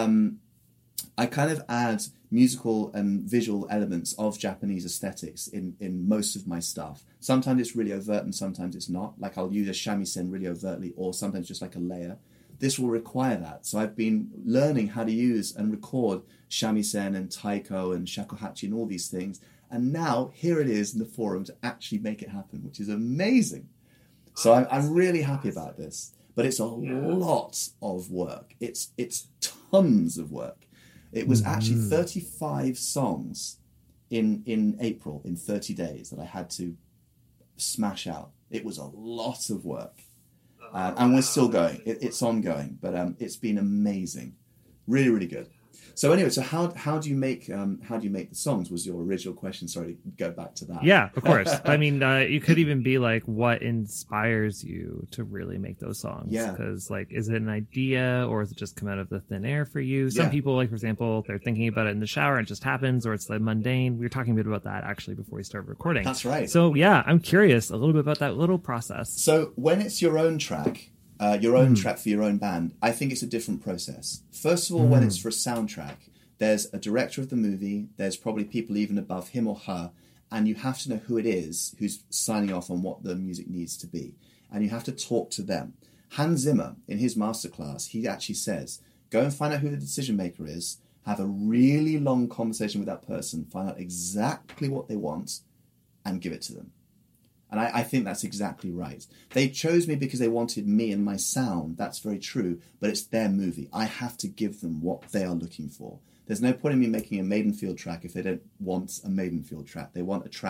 add musical and visual elements of Japanese aesthetics in most of my stuff. Sometimes it's really overt and sometimes it's not. Like I'll use a shamisen really overtly, or sometimes just like a layer. This will require that. So I've been learning how to use and record shamisen and taiko and shakuhachi and all these things. And now here it is in the forum to actually make it happen, which is amazing. So I'm really happy about this. But it's a lot of work. It's tons of work. It was actually 35 songs in April, in 30 days, that I had to smash out. It was a lot of work. And we're still going. It's ongoing, but it's been amazing, really, really good. So anyway, so how do you make the songs? Was your original question? Sorry, go back to that. Yeah, of course. I mean, you could even be like, what inspires you to really make those songs? Yeah. Because is it an idea, or is it just come out of the thin air for you? Some people, for example, they're thinking about it in the shower and it just happens, or it's mundane. We were talking a bit about that actually before we started recording. That's right. So yeah, I'm curious a little bit about that little process. So when it's your own track. Track for your own band, I think it's a different process. First of all, when it's for a soundtrack, there's a director of the movie, there's probably people even above him or her, and you have to know who it is who's signing off on what the music needs to be. And you have to talk to them. Hans Zimmer, in his masterclass, he actually says, go and find out who the decision maker is, have a really long conversation with that person, find out exactly what they want, and give it to them. And I think that's exactly right. They chose me because they wanted me and my sound. That's very true. But it's their movie. I have to give them what they are looking for. There's no point in me making a Maidenfield track if they don't want a Maidenfield track. They want a track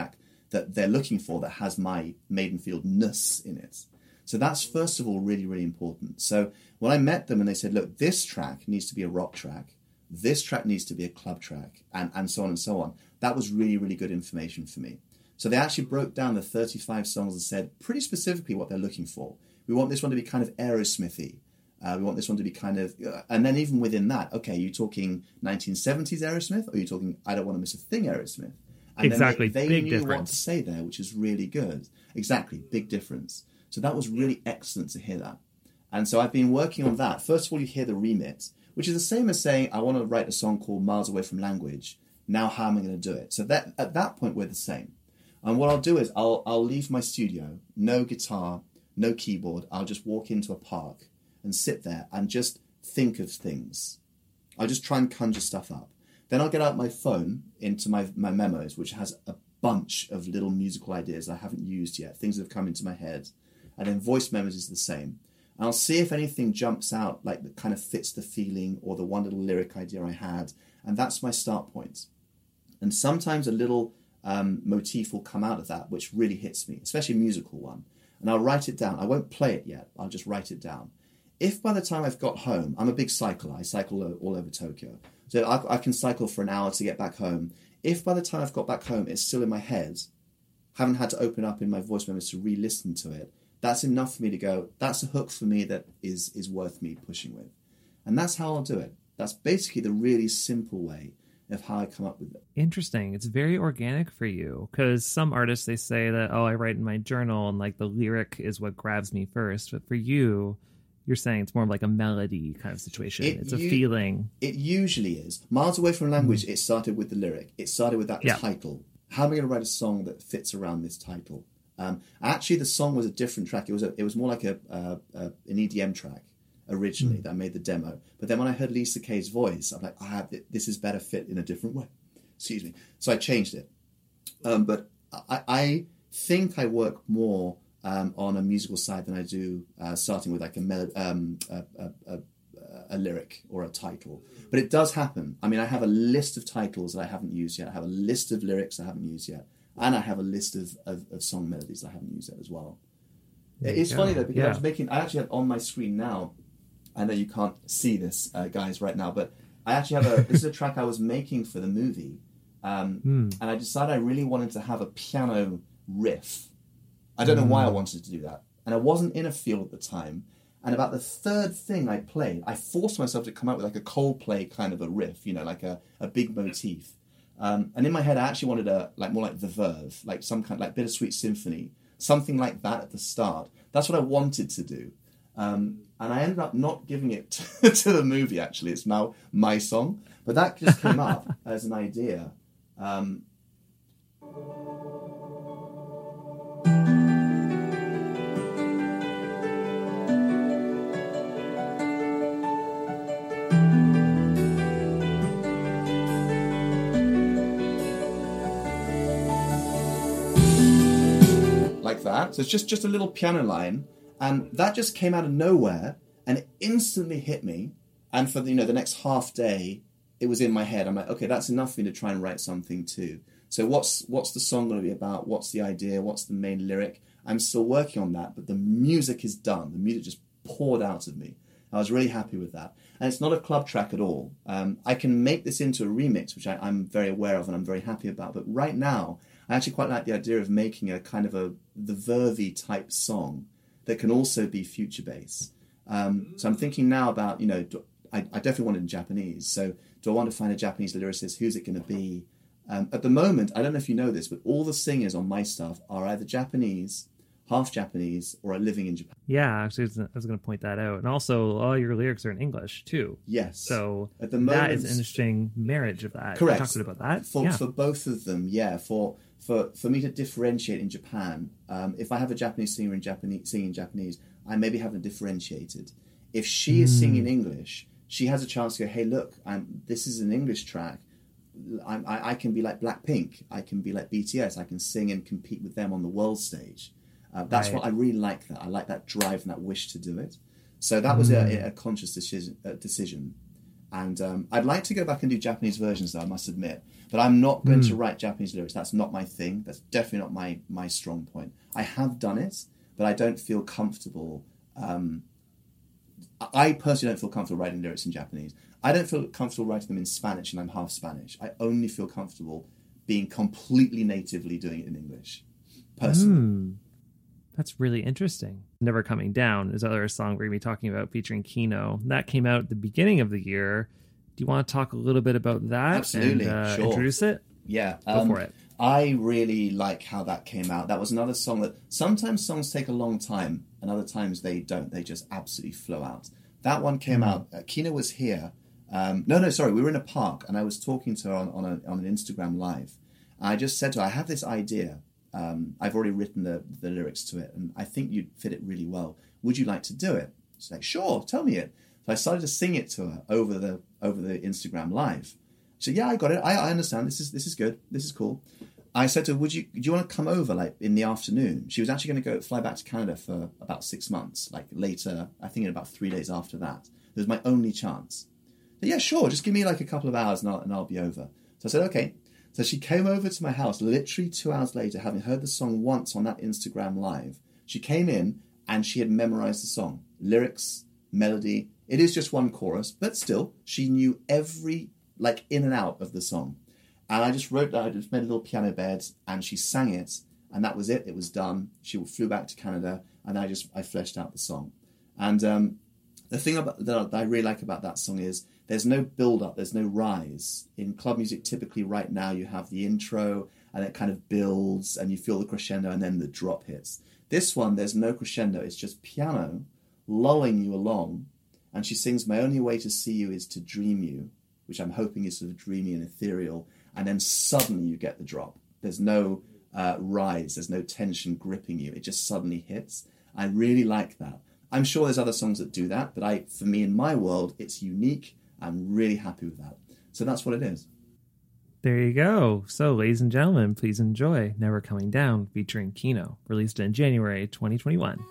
that they're looking for that has my Maidenfield-ness in it. So that's, first of all, really, really important. So when I met them and they said, look, this track needs to be a rock track, this track needs to be a club track, and so on and so on, that was really, really good information for me. So they actually broke down the 35 songs and said pretty specifically what they're looking for. We want this one to be kind of Aerosmithy. We want this one to be kind of... and then even within that, okay, are you talking 1970s Aerosmith, or are you talking I Don't Want to Miss a Thing Aerosmith? And exactly, then they big knew difference. what to say there, which is really good. Exactly, big difference. So that was really excellent to hear that. And so I've been working on that. First of all, you hear the remix, which is the same as saying, I want to write a song called Miles Away from Language. Now how am I going to do it? So that at that point, we're the same. And what I'll do is I'll leave my studio, no guitar, no keyboard. I'll just walk into a park and sit there and just think of things. I'll just try and conjure stuff up. Then I'll get out my phone into my memos, which has a bunch of little musical ideas I haven't used yet, things that have come into my head. And then voice memos is the same. And I'll see if anything jumps out, like that kind of fits the feeling or the one little lyric idea I had. And that's my start point. And sometimes a little motif will come out of that, which really hits me, especially a musical one. And I'll write it down. I won't play it yet. I'll just write it down. If by the time I've got home, I'm a big cycler. I cycle all over Tokyo. So I can cycle for an hour to get back home. If by the time I've got back home, it's still in my head, haven't had to open up in my voice memos to re-listen to it, that's enough for me to go, that's a hook for me that is worth me pushing with. And that's how I'll do it. That's basically the really simple way of how I come up with it. Interesting. It's very organic for you, because some artists, they say that, I write in my journal and like the lyric is what grabs me first. But for you, you're saying it's more like a melody kind of situation. It's a feeling. It usually is. Miles Away from Language, it started with the lyric. It started with that title. How am I going to write a song that fits around this title? Actually, the song was a different track. It was more like an EDM track originally that I made the demo. But then when I heard Lisa Kay's voice, I'm like, this is better fit in a different way. Excuse me. So I changed it. But I think I work more on a musical side than I do starting with like a lyric or a title. But it does happen. I mean, I have a list of titles that I haven't used yet. I have a list of lyrics I haven't used yet. And I have a list of song melodies that I haven't used yet as well. It's funny though, because I actually have on my screen now, I know you can't see this, guys, right now, but I actually have this is a track I was making for the movie. And I decided I really wanted to have a piano riff. I don't know why I wanted to do that. And I wasn't in a field at the time. And about the third thing I played, I forced myself to come up with like a Coldplay kind of a riff, like a big motif. And in my head, I actually wanted more like the Verve, like some kind of like Bittersweet Symphony, something like that at the start. That's what I wanted to do. And I ended up not giving it to the movie, actually. It's now my song. But that just came up as an idea. Like that. So it's just a little piano line. And that just came out of nowhere and it instantly hit me. And for the next half day, it was in my head. I'm like, okay, that's enough for me to try and write something too. So what's the song going to be about? What's the idea? What's the main lyric? I'm still working on that, but the music is done. The music just poured out of me. I was really happy with that. And it's not a club track at all. I can make this into a remix, which I'm very aware of and I'm very happy about. But right now, I actually quite like the idea of making a kind of the Verve type song that can also be future bass. So I'm thinking now about, I definitely want it in Japanese. So do I want to find a Japanese lyricist? Who's it going to be? At the moment, I don't know if you know this, but all the singers on my stuff are either Japanese, half Japanese, or are living in Japan. Yeah, actually, I was going to point that out. And also, all your lyrics are in English, too. Yes. So at the moment, that is an interesting marriage of that. Correct. Talking about that. For both of them, yeah. For me to differentiate in Japan, if I have a Japanese singer singing in Japanese, I maybe haven't differentiated. If she is singing English, she has a chance to go, hey, look, this is an English track. I can be like Blackpink. I can be like BTS. I can sing and compete with them on the world stage. That's what I really like. That I like that drive and that wish to do it. So that was a conscious decision. And I'd like to go back and do Japanese versions, though, I must admit. But I'm not going to write Japanese lyrics. That's not my thing. That's definitely not my strong point. I have done it, but I don't feel comfortable. I personally don't feel comfortable writing lyrics in Japanese. I don't feel comfortable writing them in Spanish, and I'm half Spanish. I only feel comfortable being completely natively doing it in English, personally. That's really interesting. Never Coming Down is another song we're going to be talking about featuring Kino. That came out at the beginning of the year. Do you want to talk a little bit about that? Absolutely, and, sure. Introduce it? Yeah. Go for it. I really like how that came out. That was another song that sometimes songs take a long time and other times they don't. They just absolutely flow out. That one came out. Kino was here. Sorry. We were in a park and I was talking to her on an Instagram Live. I just said to her, I have this idea. I've already written the lyrics to it and I think you'd fit it really well. Would you like to do it? She's like, sure, tell me it. So I started to sing it to her over the Instagram Live. She said, yeah, I got it. I understand. This is good. This is cool. I said to her, do you want to come over like in the afternoon? She was actually going to fly back to Canada for about 6 months, like later, I think in about 3 days after that. It was my only chance. But yeah, sure. Just give me like a couple of hours and I'll be over. So I said, okay. So she came over to my house literally 2 hours later, having heard the song once on that Instagram Live. She came in and she had memorized the song. Lyrics, melody. It is just one chorus, but still, she knew every, like, in and out of the song. And I just wrote that, I just made a little piano bed, and she sang it, and that was it. It was done. She flew back to Canada, and I fleshed out the song. And the thing that I really like about that song is there's no build-up, there's no rise. In club music, typically right now, you have the intro, and it kind of builds, and you feel the crescendo, and then the drop hits. This one, there's no crescendo. It's just piano lulling you along, and she sings, my only way to see you is to dream you, which I'm hoping is sort of dreamy and ethereal, and then suddenly you get the drop. There's no rise, there's no tension gripping you. It just suddenly hits. I really like that. I'm sure there's other songs that do that, but for me, in my world, it's unique. I'm really happy with that. So that's what it is. There you go. So, ladies and gentlemen, please enjoy Never Coming Down featuring Kino, released in January 2021.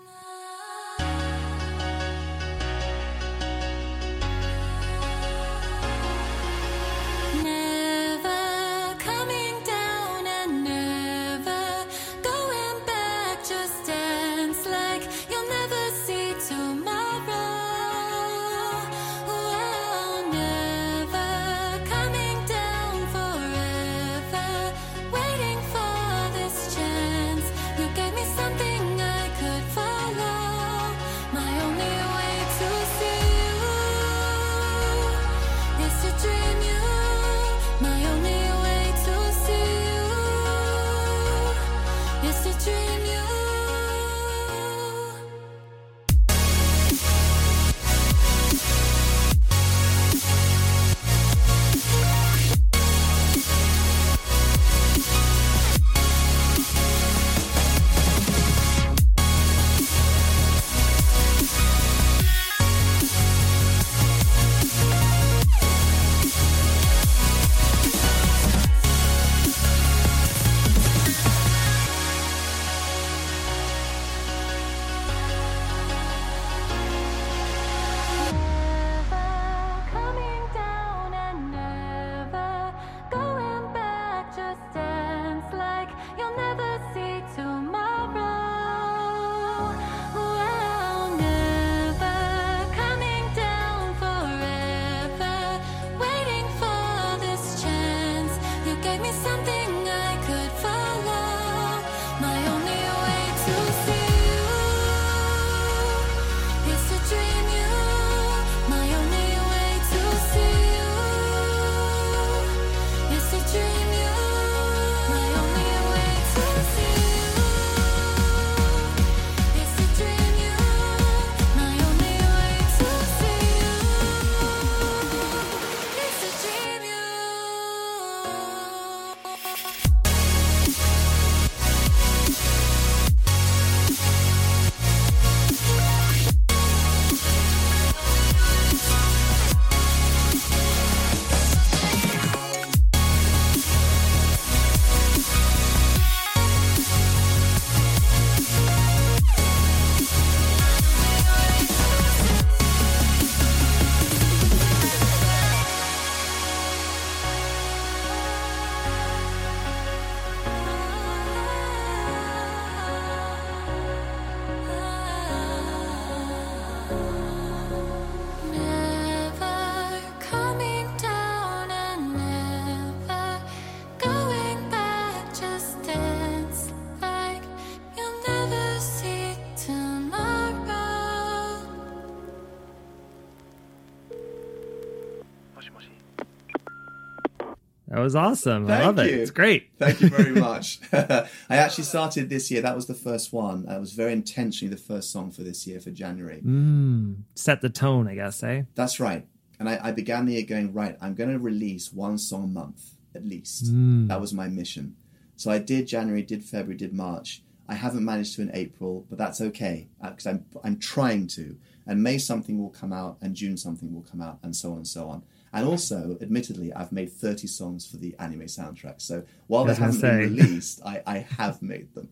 was awesome. Thank I love it. you. It's great. Thank you very much. I actually started this year. That was the first one. It was very intentionally the first song for this year, for January. Set the tone, I guess, eh? That's right. And I began the year going, right, I'm going to release one song a month, at least. That was my mission. So I did January, did February, did March. I haven't managed to in April, but that's okay, because I'm trying to. And May something will come out, and June something will come out, and so on and so on. And also, admittedly, I've made 30 songs for the anime soundtrack. So while they haven't been released, I have made them.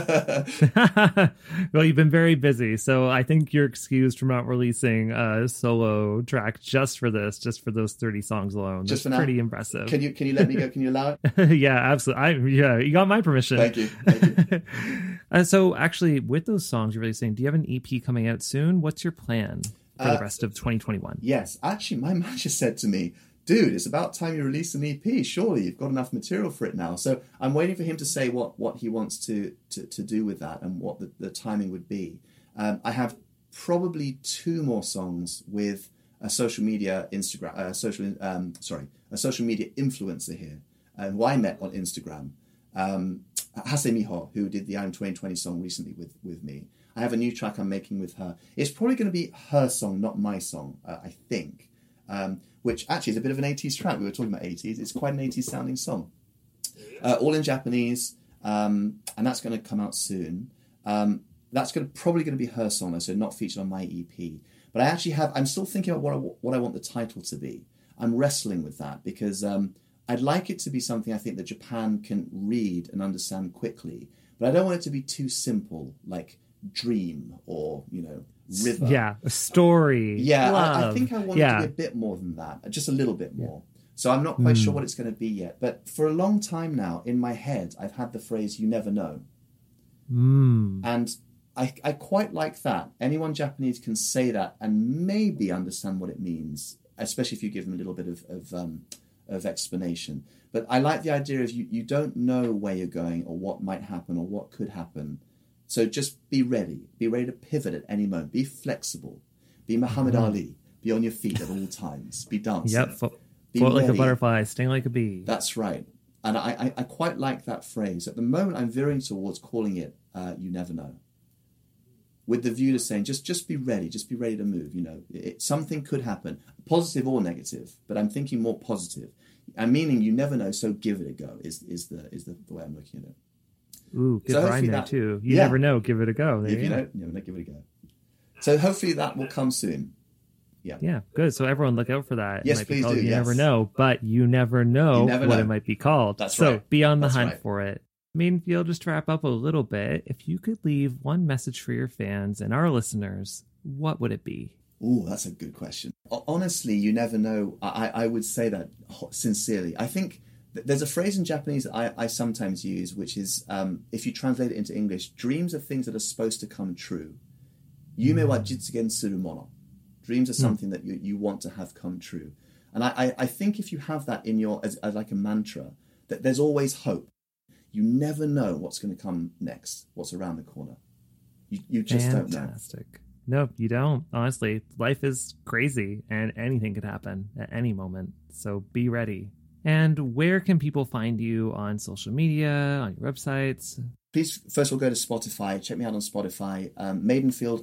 Well, you've been very busy, so I think you're excused from not releasing a solo track just for those 30 songs alone. That's just for now? Pretty impressive. Can you let me go? Can you allow it? Yeah, absolutely. You got my permission. Thank you. So actually, with those songs you're releasing, do you have an EP coming out soon? What's your plan for the rest of 2021? Yes. Actually, my manager said to me, dude, it's about time you release an EP. Surely you've got enough material for it now. So I'm waiting for him to say what he wants to do with that and what the timing would be. I have probably 2 more songs with a social media a social media influencer here, who I met on Instagram. Hase Miho, who did the I'm 2020 song recently with me. I have a new track I'm making with her. It's probably going to be her song, not my song, I think, which actually is a bit of an 80s track. We were talking about 80s. It's quite an 80s sounding song. All in Japanese, and that's going to come out soon. That's probably going to be her song, though, so not featured on my EP. But I'm still thinking about what I want the title to be. I'm wrestling with that because I'd like it to be something I think that Japan can read and understand quickly. But I don't want it to be too simple, like dream or, river. Yeah, a story. Yeah, love. I think I want it to be a bit more than that, just a little bit more. So I'm not quite sure what it's going to be yet. But for a long time now, in my head, I've had the phrase, you never know. And I quite like that. Anyone Japanese can say that and maybe understand what it means, especially if you give them a little bit of explanation. But I like the idea of you don't know where you're going or what might happen or what could happen. So just be ready. Be ready to pivot at any moment. Be flexible. Be Muhammad Ali. Be on your feet at all times. Be dancing. Yep. Float like a butterfly, sting like a bee. That's right. And I quite like that phrase. At the moment, I'm veering towards calling it you never know. With the view to saying, just be ready. Just be ready to move. Something could happen, positive or negative. But I'm thinking more positive. I'm meaning you never know, so give it a go is the way I'm looking at it. Ooh, good rhyme there too. You never know, give it a go. If you know, never know, give it a go. So hopefully that will come soon. Yeah, good. So everyone look out for that. Yes, please do. You never know, but you never know what it might be called. That's right. So be on the hunt for it. Mainfield, just to wrap up a little bit, if you could leave one message for your fans and our listeners, what would it be? Ooh, that's a good question. Honestly, you never know. I would say that sincerely. I think there's a phrase in Japanese that I sometimes use, which is, if you translate it into English, dreams are things that are supposed to come true. Yume wa jitsugen suru mono. Dreams are something that you want to have come true. And I think if you have that in your, as like a mantra, that there's always hope. You never know what's going to come next, what's around the corner. You just don't know. Fantastic. No, you don't. Honestly, life is crazy and anything could happen at any moment. So be ready. And where can people find you on social media, on your websites? Please, first of all, go to Spotify. Check me out on Spotify. Maidenfield,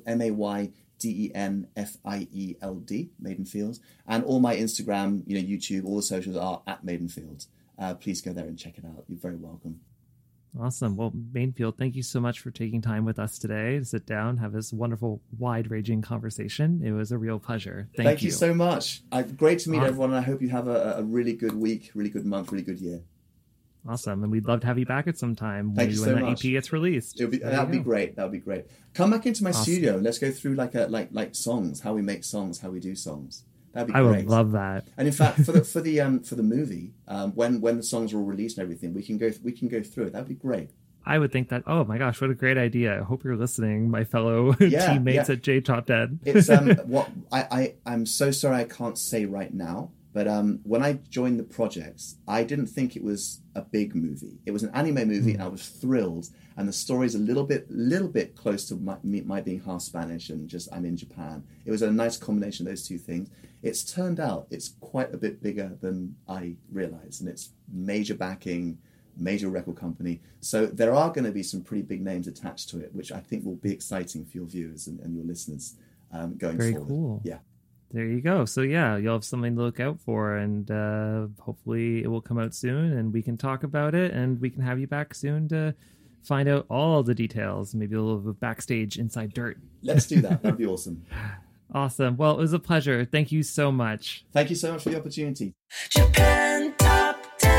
Maidenfield, Maidenfield. And all my Instagram, YouTube, all the socials are at Maidenfield. Please go there and check it out. You're very welcome. Awesome. Well, Mainfield, thank you so much for taking time with us today to sit down, have this wonderful, wide-ranging conversation. It was a real pleasure. Thank you so much. Great to meet everyone, and I hope you have a really good week, really good month, really good year. Awesome. And we'd love to have you back at some time when that EP gets released. That'd be great. That would be great. Come back into my studio and let's go through like songs, how we make songs, how we do songs. That'd be great. I would love that. And in fact, for the movie, when the songs are all released and everything, we can go through it. That'd be great. I would think that. Oh my gosh, what a great idea! I hope you're listening, my fellow teammates at J Top 10. It's what I'm so sorry I can't say right now, But when I joined the project, I didn't think it was a big movie. It was an anime movie, and I was thrilled. And the story's a little bit close to my being half Spanish and just I'm in Japan. It was a nice combination of those two things. It's turned out it's quite a bit bigger than I realized, and it's major backing, major record company. So there are going to be some pretty big names attached to it, which I think will be exciting for your viewers and your listeners going forward. Very cool. Yeah. There you go. So yeah, you'll have something to look out for, and hopefully it will come out soon, and we can talk about it, and we can have you back soon to find out all the details, maybe a little bit of backstage inside dirt. Let's do that. That'd be awesome. Awesome. Well, it was a pleasure. Thank you so much. Thank you so much for the opportunity. Japan Top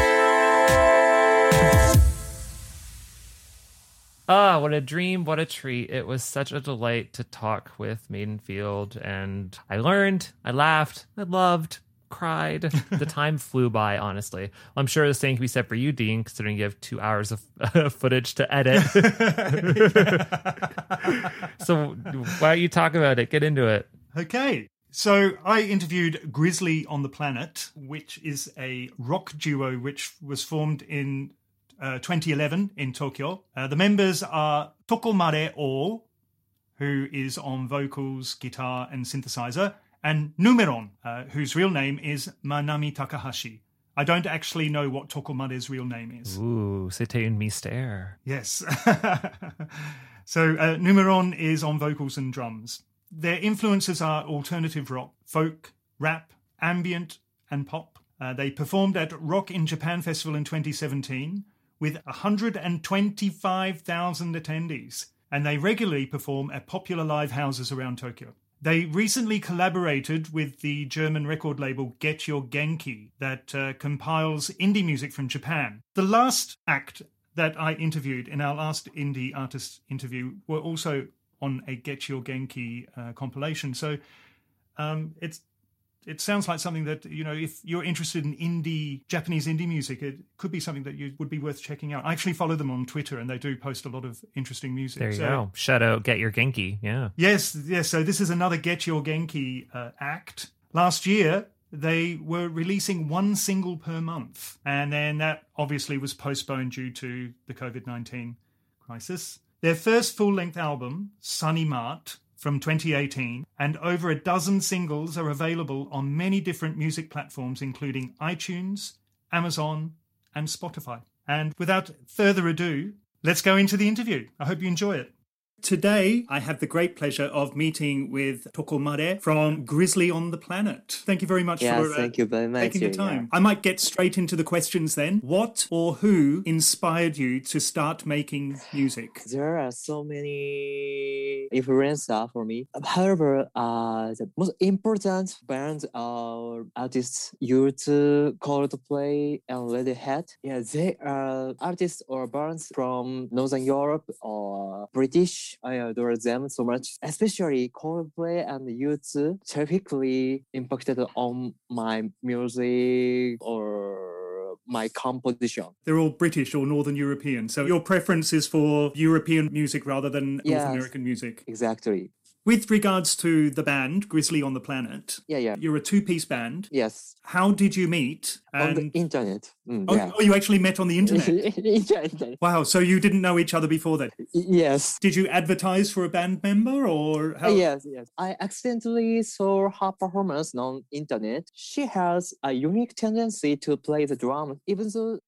10. Ah, what a dream, what a treat. It was such a delight to talk with Maidenfield, and I learned, I laughed, I loved, cried. The time flew by, honestly. I'm sure the same can be said for you, Dean, considering you have 2 hours of footage to edit. So why don't you talk about it? Get into it. Okay. So I interviewed Grizzly on the Planet, which is a rock duo which was formed in 2011 in Tokyo. The members are Tokomare O, who is on vocals, guitar, and synthesizer, and Numeron, whose real name is Manami Takahashi. I don't actually know what Tokomare's real name is. Ooh, c'était un mystère. Yes. So Numeron is on vocals and drums. Their influences are alternative rock, folk, rap, ambient, and pop. They performed at Rock in Japan Festival in 2017 with 125,000 attendees, and they regularly perform at popular live houses around Tokyo. They recently collaborated with the German record label Get Your Genki that compiles indie music from Japan. The last act that I interviewed in our last indie artist interview were also on a Get Your Genki compilation. So it sounds like something that, you know, if you're interested in Japanese indie music, it could be something that would be worth checking out. I actually follow them on Twitter, and they do post a lot of interesting music. There you go. Shout out Get Your Genki. Yeah. Yes. So this is another Get Your Genki act. Last year, they were releasing one single per month, and then that obviously was postponed due to the COVID-19 crisis. Their first full-length album, Sunny Mart, from 2018, and over a dozen singles are available on many different music platforms, including iTunes, Amazon, and Spotify. And without further ado, let's go into the interview. I hope you enjoy it. Today, I have the great pleasure of meeting with Tokomare from Grizzly on the Planet. Thank you very much for thank you very much. taking the time. I might get straight into the questions then. What or who inspired you to start making music? There are so many influences for me. However, the most important bands or artists used Coldplay and Radiohead. Yeah, they are artists or bands from Northern Europe or British. I adore them so much, especially Coldplay and U2 terrifically impacted on my music or my composition. They're all British or Northern European, so your preference is for European music rather than North American music. Exactly. With regards to the band, Grizzly on the Planet, you're a two-piece band. Yes. How did you meet? On the internet. Oh, you actually met on the internet? Internet. Wow, so you didn't know each other before that? Yes. Did you advertise for a band member or how? Yes. I accidentally saw her performance on internet. She has a unique tendency to play the drum, even though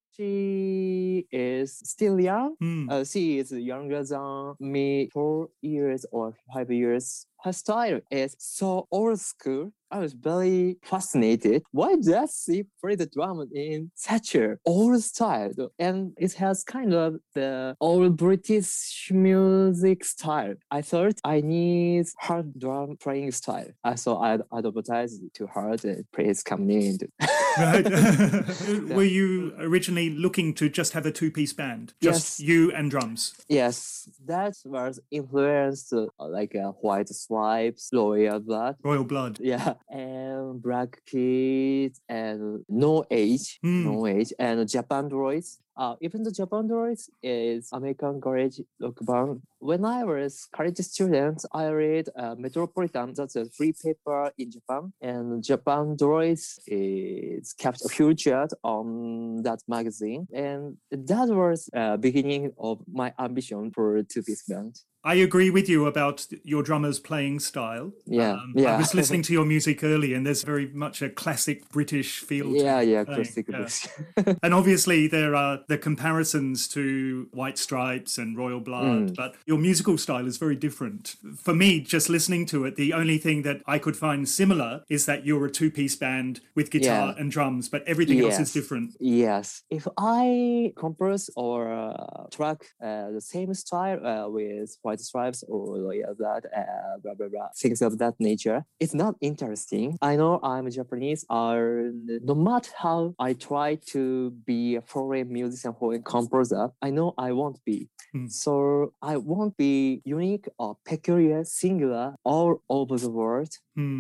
she is still young. She is younger than me, 4 years or 5 years. Her style is so old school. I was very fascinated. Why does she play the drum in such an old style? And it has kind of the old British music style. I thought I need her drum playing style. So I advertised to her that please come in. Right. Were you originally looking to just have a two-piece band? Just you and drums? Yes. That was influenced like White Stripes, Royal Blood. Yeah. And Black Keys and No Age, and Japan Droids. even the Japan Droids is American garage rock band. When I was college student, I read Metropolitan, that's a free paper in Japan, and Japan Droids is kept featured on that magazine, and that was beginning of my ambition for two-piece band. I agree with you about your drummer's playing style. Yeah. I was listening to your music early, and there's very much a classic British feel. Classic. And obviously there are the comparisons to White Stripes and Royal Blood, but your musical style is very different. For me, just listening to it, the only thing that I could find similar is that you're a two-piece band with guitar and drums, but everything else is different. Yes. If I compose or track the same style with White Stripes or blah blah blah, things of that nature, it's not interesting. I know I'm Japanese. No matter how I try to be a foreign musician, foreign composer, I know I won't be. So I won't be unique or peculiar, singular all over the world.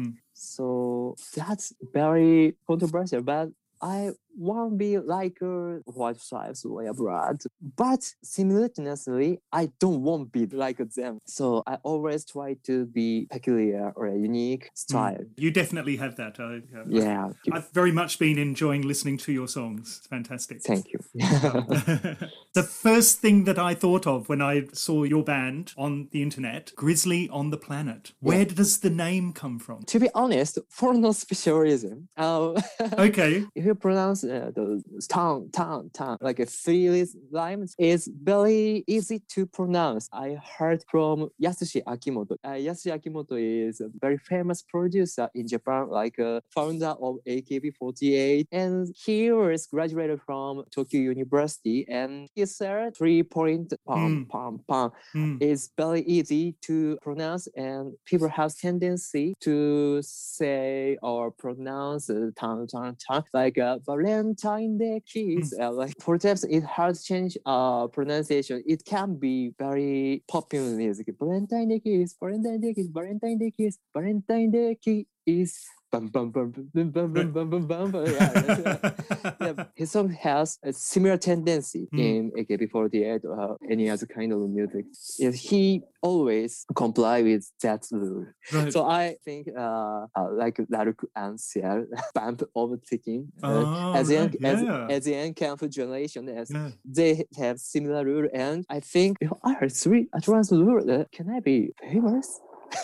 So that's very controversial, but I won't be like White Stripes or Blood, but simultaneously, I don't want to be like them. So I always try to be peculiar or a unique style. You definitely have that. Yeah. I've very much been enjoying listening to your songs. It's fantastic. Thank you. The first thing that I thought of when I saw your band on the internet, Grizzly on the Planet. Where does the name come from? To be honest, for no special reason. Okay. If you pronounce the town, like a three lines, is very easy to pronounce. I heard from Yasushi Akimoto. Yasushi Akimoto is a very famous producer in Japan, like a founder of AKB48, and he was graduated from Tokyo University, and he said 3-point pom is very easy to pronounce, and people have tendency to say or pronounce town like Valentine Day Kiss. Like for times it has changed pronunciation. It can be very popular music. Valentine Day Kiss, Valentine Day Kiss, Valentine Day Kiss, Valentine Day Kiss. Bum, bum, bum, bum, bum, bum, bum, bum, bum, bum. His song has a similar tendency in AKB48 or any other kind of music. He always comply with that rule. Right. So I think like Laruk and Ciel, bump overtaking, Asian camp generation, they have similar rule, and I think if I heard 3 advanced rule, can I be famous?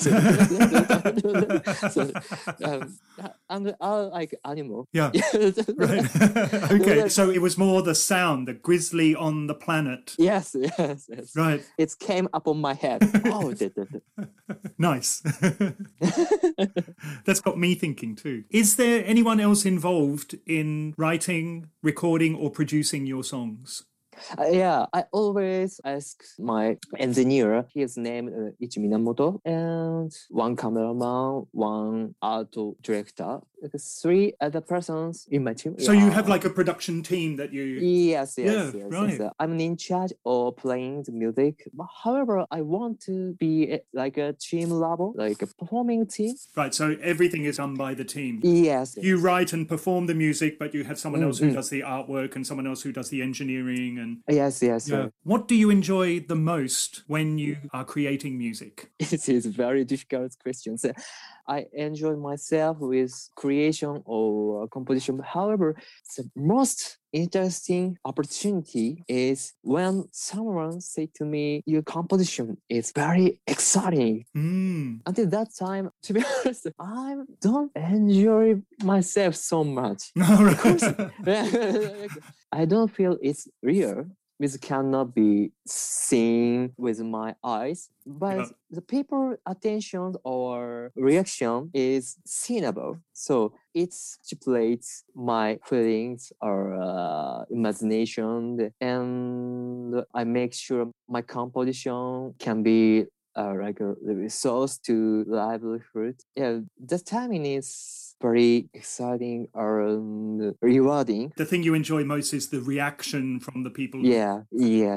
And I like animal. Yeah. Right. Okay. So it was more the sound, the Grizzly on the Planet. Yes. Right. It came up on my head. Oh, nice. That's got me thinking too. Is there anyone else involved in writing, recording, or producing your songs? I always ask my engineer. His name is Ichi Minamoto, and one cameraman, one art director, like 3 other persons in my team. So you have like a production team that you... Yes. Right. I'm in charge of playing the music. But however, I want to be like a team level, like a performing team. Right, so everything is done by the team. Yes. You write and perform the music, but you have someone else who does the artwork and someone else who does the engineering. And Yes. What do you enjoy the most when you are creating music? It is a very difficult question. So I enjoy myself with creation or composition. However, the most interesting opportunity is when someone say to me, your composition is very exciting. Until that time, to be honest, I don't enjoy myself so much. Because I don't feel it's real. This cannot be seen with my eyes, but the people's attention or reaction is seeable. So it stipulates my feelings or imagination, and I make sure my composition can be like a resource to livelihood. The timing is very exciting or rewarding. The thing you enjoy most is the reaction from the people. Yes.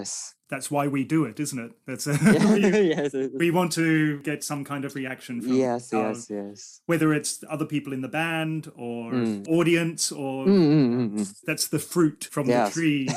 that's why we do it, isn't it? That's yes. We want to get some kind of reaction from yes. whether it's other people in the band or audience or that's the fruit from the tree.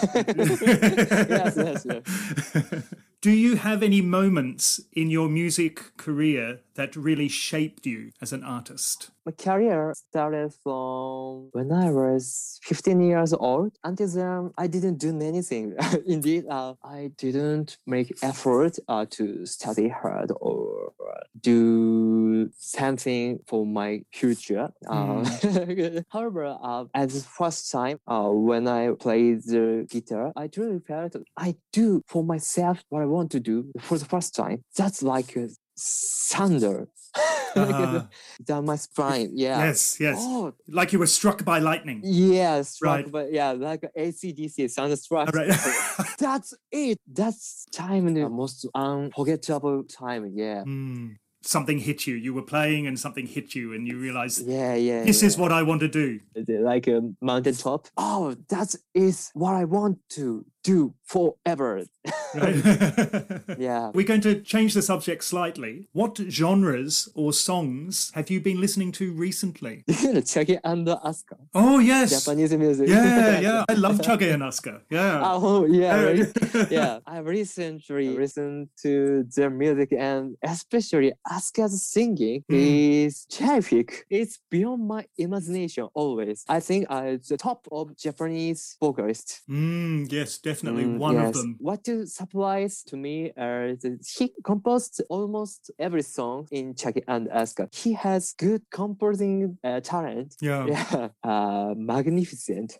yes. Do you have any moments in your music career that really shaped you as an artist? My career started from when I was 15 years old. Until then, I didn't do anything. Indeed, I didn't make effort to study hard or do something for my future. However, at the first time when I played the guitar, I truly felt I do for myself what I want to do for the first time. That's like a thunder down my spine. Yes. Oh, like you were struck by lightning. Yeah, struck by like AC/DC thunderstruck. Right. That's it. That's time, the most unforgettable time. Yeah. Something hit you. You were playing and something hit you and you realized, this is what I want to do. Like a mountaintop. Oh, that is what I want to do forever. Right? Yeah. We're going to change the subject slightly. What genres or songs have you been listening to recently? Chage and Asuka. Oh, yes. Japanese music. Yeah. I love Chage and Asuka. Yeah. Oh, yeah. Right? Yeah. I recently listened to their music, and especially Asuka's singing is terrific. It's beyond my imagination always. I think the top of Japanese vocalists. Yes, definitely one of them. What to surprise to me is he composed almost every song in Chage and Asuka. He has good composing talent. Yeah. Magnificent.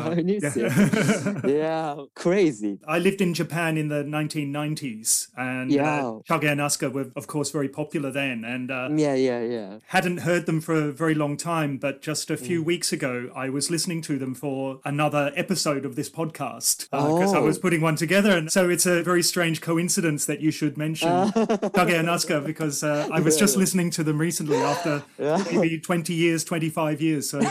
Yeah. Crazy. I lived in Japan in the 1990s, and Chage and Asuka were, of course, very popular then. And hadn't heard them for a very long time, but just a few weeks ago, I was listening to them for another episode of this podcast. Because I was putting one together. And so it's a very strange coincidence that you should mention Chage and Asuka, because I was just listening to them recently after maybe 20 years, 25 years. So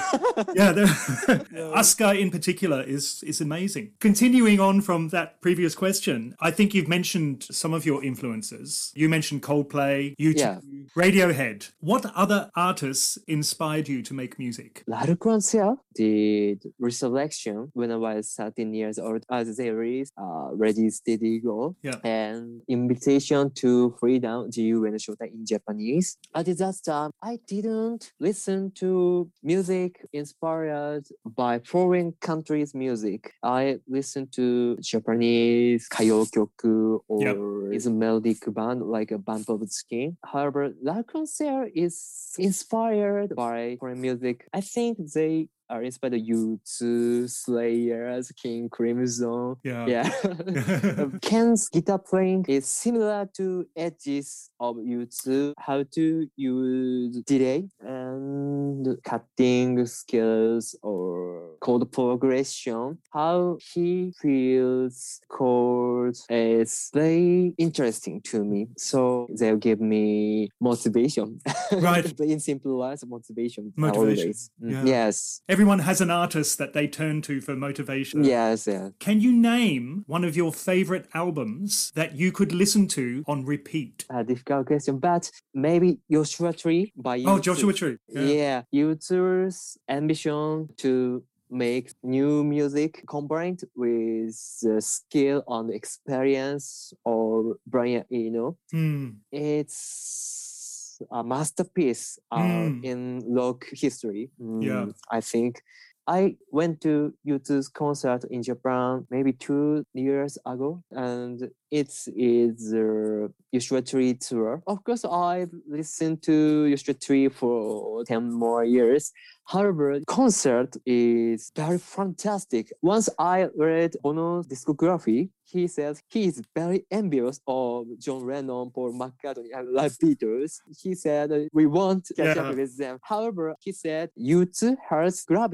Asuka in particular is amazing. Continuing on from that previous question, I think you've mentioned some of your influences. You mentioned Coldplay, U2, Radiohead. What other artists inspired you to make music? L'Arc-en-Ciel did Resurrection when I was 13 years old as they released Ready, Steady, Go and Invitation to Freedom, Jiyu and Shota in Japanese. At that time, I didn't listen to music inspired by foreign countries' music. I listened to Japanese kayo-kyoku or is a melodic band like a Band of Skin. However, L'Arc-en-Ciel is inspired by foreign music. I think they are inspired by U2, Slayers, King Crimson. Ken's guitar playing is similar to edges of U2, how to use delay and cutting skills or chord progression. How he feels chords is very interesting to me. So they'll give me motivation. Right. In simple words, motivation. Yes. Everyone has an artist that they turn to for motivation. Yes. Can you name one of your favorite albums that you could listen to on repeat? A difficult question, but maybe Joshua Tree by U2. Oh, Joshua Tree. Yeah. U2's ambition to make new music combined with the skill and experience of Brian Eno. It's a masterpiece in rock history. I think I went to U2's concert in Japan maybe 2 years ago, and it is the Joshua Tree tour. Of course, I've listened to Joshua Tree for 10 more years. However, concert is very fantastic. Once I read Bono's discography, he says he is very envious of John Lennon, Paul McCartney, and the Beatles. He said we want to catch up with them. However, he said U2 has gravity.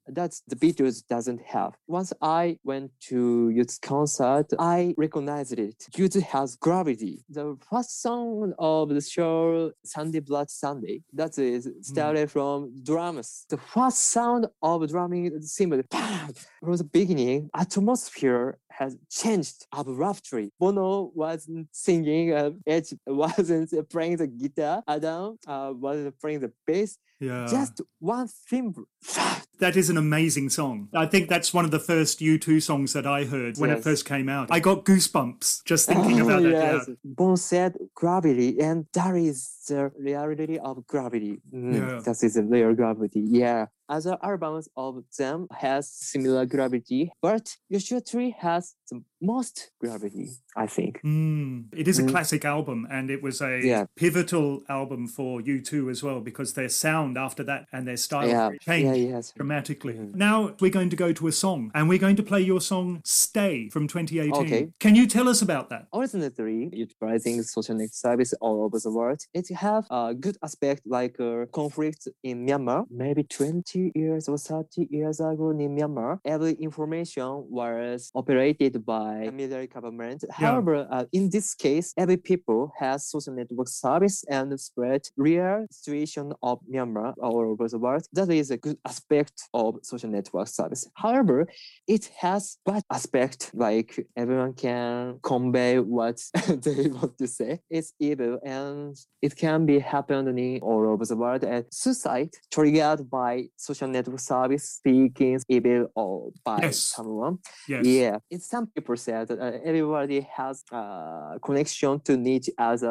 that the Beatles doesn't have. Once I went to U2's concert, I recognized it. U2 has gravity. The first song of the show, Sunday Blood Sunday, that is started from drums. The first sound of drumming symbol, from the beginning, atmosphere has changed abruptly. Bono wasn't singing, Edge wasn't playing the guitar, Adam wasn't playing the bass. Yeah. Just one thing. That is an amazing song. I think that's one of the first U2 songs that I heard when it first came out. I got goosebumps just thinking about it. Yes. Yeah. Bono said gravity, and that is the reality of gravity. That is the real gravity. Yeah. Other albums of them has similar gravity, but U2 3 has the most gravity, I think. It is a classic album, and it was a pivotal album for U2 as well, because their sound after that and their style changed dramatically. Now we're going to go to a song, and we're going to play your song Stay from 2018. Okay. Can you tell us about that? Originally, utilizing social network service all over the world, it have a good aspect like conflict in Myanmar, maybe 20 years or 30 years ago in Myanmar. Every information was operated by military government. However, in this case, every people has social network service and spread real situation of Myanmar all over the world. That is a good aspect of social network service. However, it has bad aspect, like everyone can convey what they want to say. It's evil, and it can be happening all over the world. And suicide triggered by social network service speaking evil or by someone. Yeah. Some people said that everybody has a connection to each other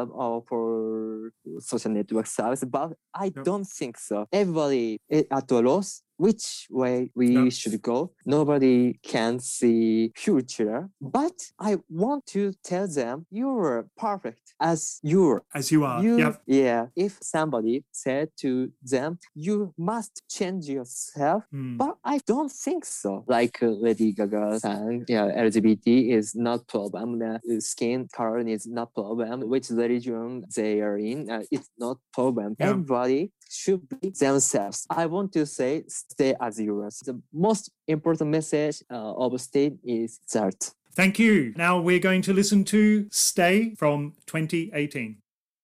for social network service, but I don't think so. Everybody is at a loss which way we should go. Nobody can see future, but I want to tell them you're perfect as you are. As you are. Yeah. If somebody said to them, you must change yourself, but I don't think so. Like Lady Gaga sang, LGBT is not problem. The skin color is not problem. Which religion they are in, it's not problem. Everybody should be themselves. I want to say, stay as you are. The most important message of Stay is that. Thank you. Now we're going to listen to Stay from 2018.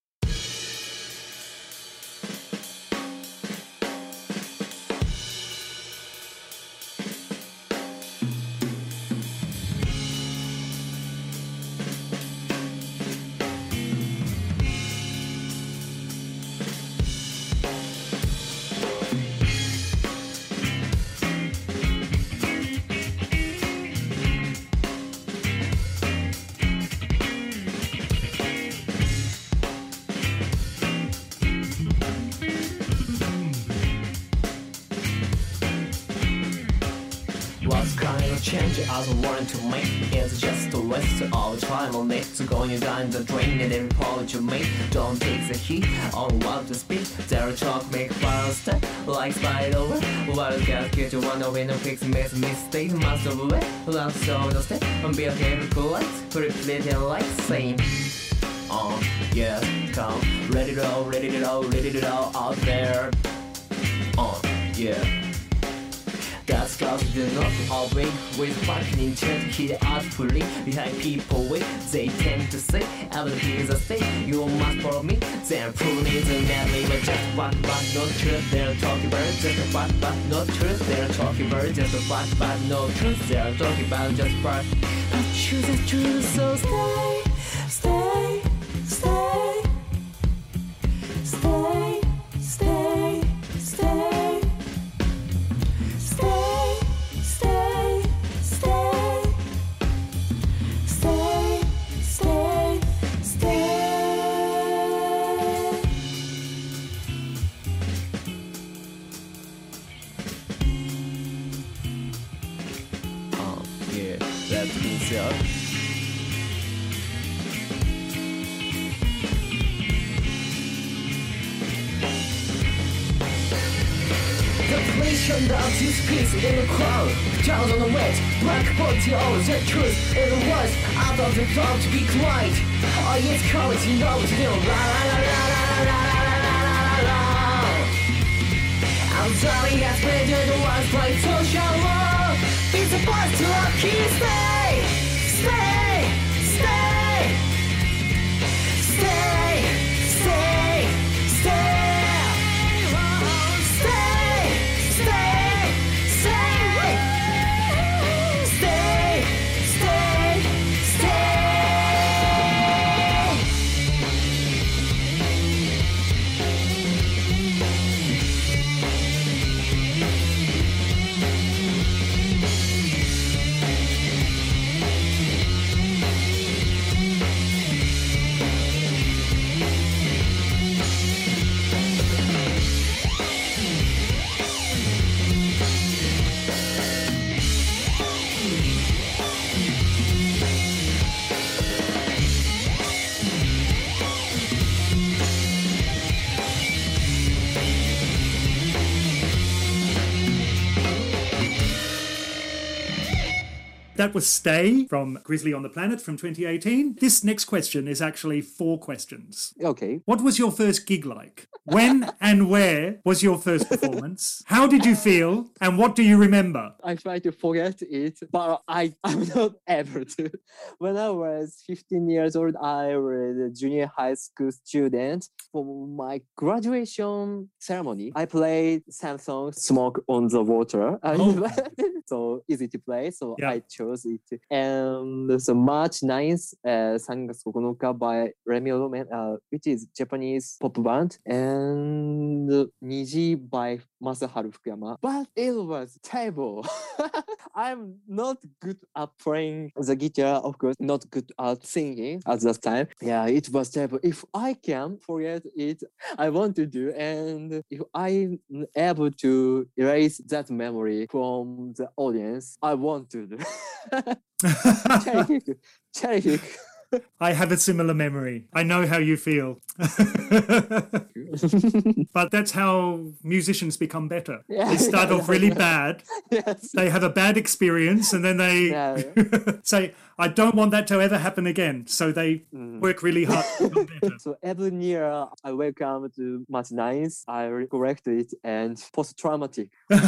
Change I don't want to make. It's just a waste of time on it. So going down the drain and every point you make. Don't take the heat on what to speak. Their talk make fire step like spider web. While get you wanna win and fix mistake. Must of away. Last of the step and be a heavy collect. Replay and like same. Come ready to go, ready to go, ready to go out there. That's cause you do not away with fucking intent. Hit out fully behind people with they tend to say everything is a state. You must follow me, then prove it and madly. But just what but not truth they're talking about. Just what but not truth they're talking about. Just what but no truth they're talking about. Just what but choose the truth. So stay, stay, stay, stay, stay, stay. Turned out his piece in the crowd, down on the wet, black body of the truth in the words out of the thought to be quiet. Oh, it's cowards, you know, still la la la la la la la la la la. Outside has played the ones play social war. Be supposed to lucky stay, stay, stay, stay, stay, stay, stay, stay, stay, stay, stay, stay. That was Stay from Grizzly on the Planet from 2018. This next question is actually 4 questions. Okay. What was your first gig like? When and where was your first performance? How did you feel? And what do you remember? I try to forget it, but I'm not able to. When I was 15 years old, I was a junior high school student. For my graduation ceremony, I played Samsung Smoke on the Water. So easy to play, so I chose it. And so March 9th, 3月9日 by Remy Romen, which is Japanese pop band, and Niji by Masaharu Fukuyama. But it was terrible. I'm not good at playing the guitar, of course, not good at singing at that time. Yeah, it was terrible. If I can forget it, I want to do. And if I'm able to erase that memory from the audience, I want to do. Cherry I have a similar memory. I know how you feel. But that's how musicians become better. They start off really bad. Yes. They have a bad experience and then they say, I don't want that to ever happen again. So they work really hard to become better. So every year I welcome to March 9th, I correct it and post-traumatic.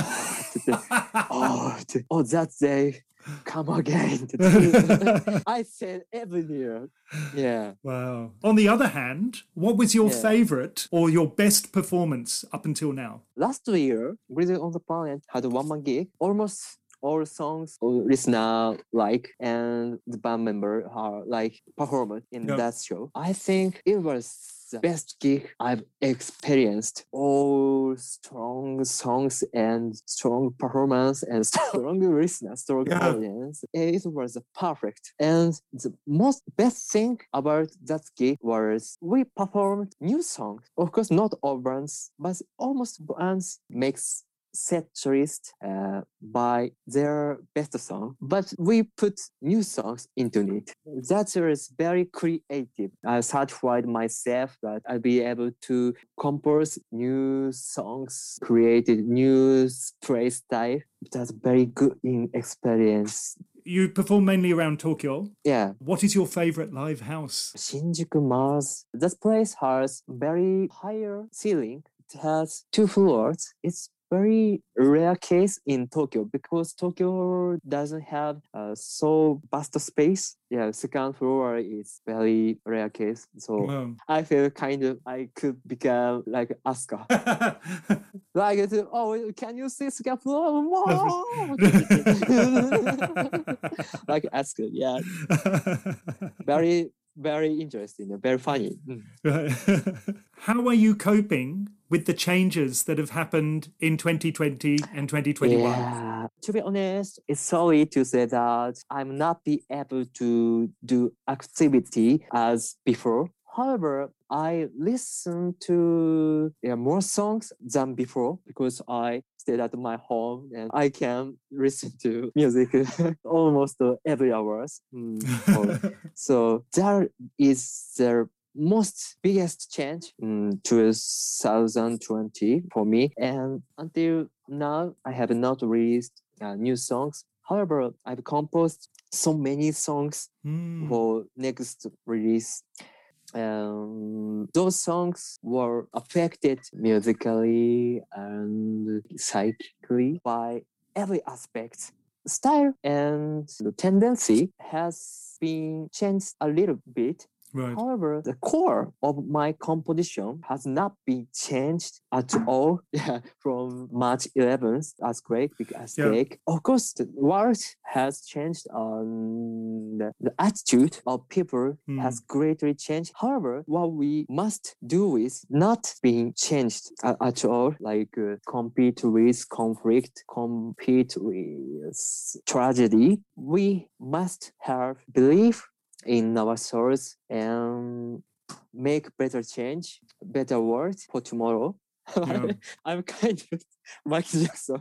That day. Come again. I said every year. Yeah. Wow. On the other hand, what was your favorite or your best performance up until now? Last year, Grizzly on the Planet had a one-man gig. Almost all songs listener like and the band member are like performed in that show. I think it was the best gig I've experienced. All strong songs and strong performance and strong listener, strong audience. It was perfect. And the most best thing about that gig was we performed new songs. Of course, not all bands, but almost bands makes set list by their best song, but we put new songs into it. That was very creative. I certified myself that I'll be able to compose new songs, created new play style. That's very good in experience. You perform mainly around Tokyo. Yeah. What is your favorite live house? Shinjuku Mars. That place has very higher ceiling. It has 2 floors. It's very rare case in Tokyo because Tokyo doesn't have so vast space. Yeah, second floor is very rare case. So I feel kind of I could become like Asuka. Like, can you see second floor? Like Asuka, yeah. Very interesting, very funny. How are you coping with the changes that have happened in 2020 and 2021? Yeah, to be honest, it's sorry to say that I'm not be able to do activity as before. However, I listen to more songs than before because I stayed at my home and I can listen to music almost every hours. So that is the most biggest change in 2020 for me. And until now, I have not released new songs. However, I've composed so many songs for next release. those songs were affected musically and psychically by every aspect. Style and the tendency has been changed a little bit. Right. However, the core of my composition has not been changed at all from March 11th earthquake. Of course, the world has changed. The attitude of people has greatly changed. However, what we must do is not being changed at all, like compete with conflict, compete with tragedy. We must have belief in our souls and make better change, better world for tomorrow. Yeah. I'm kind of Michael Jackson.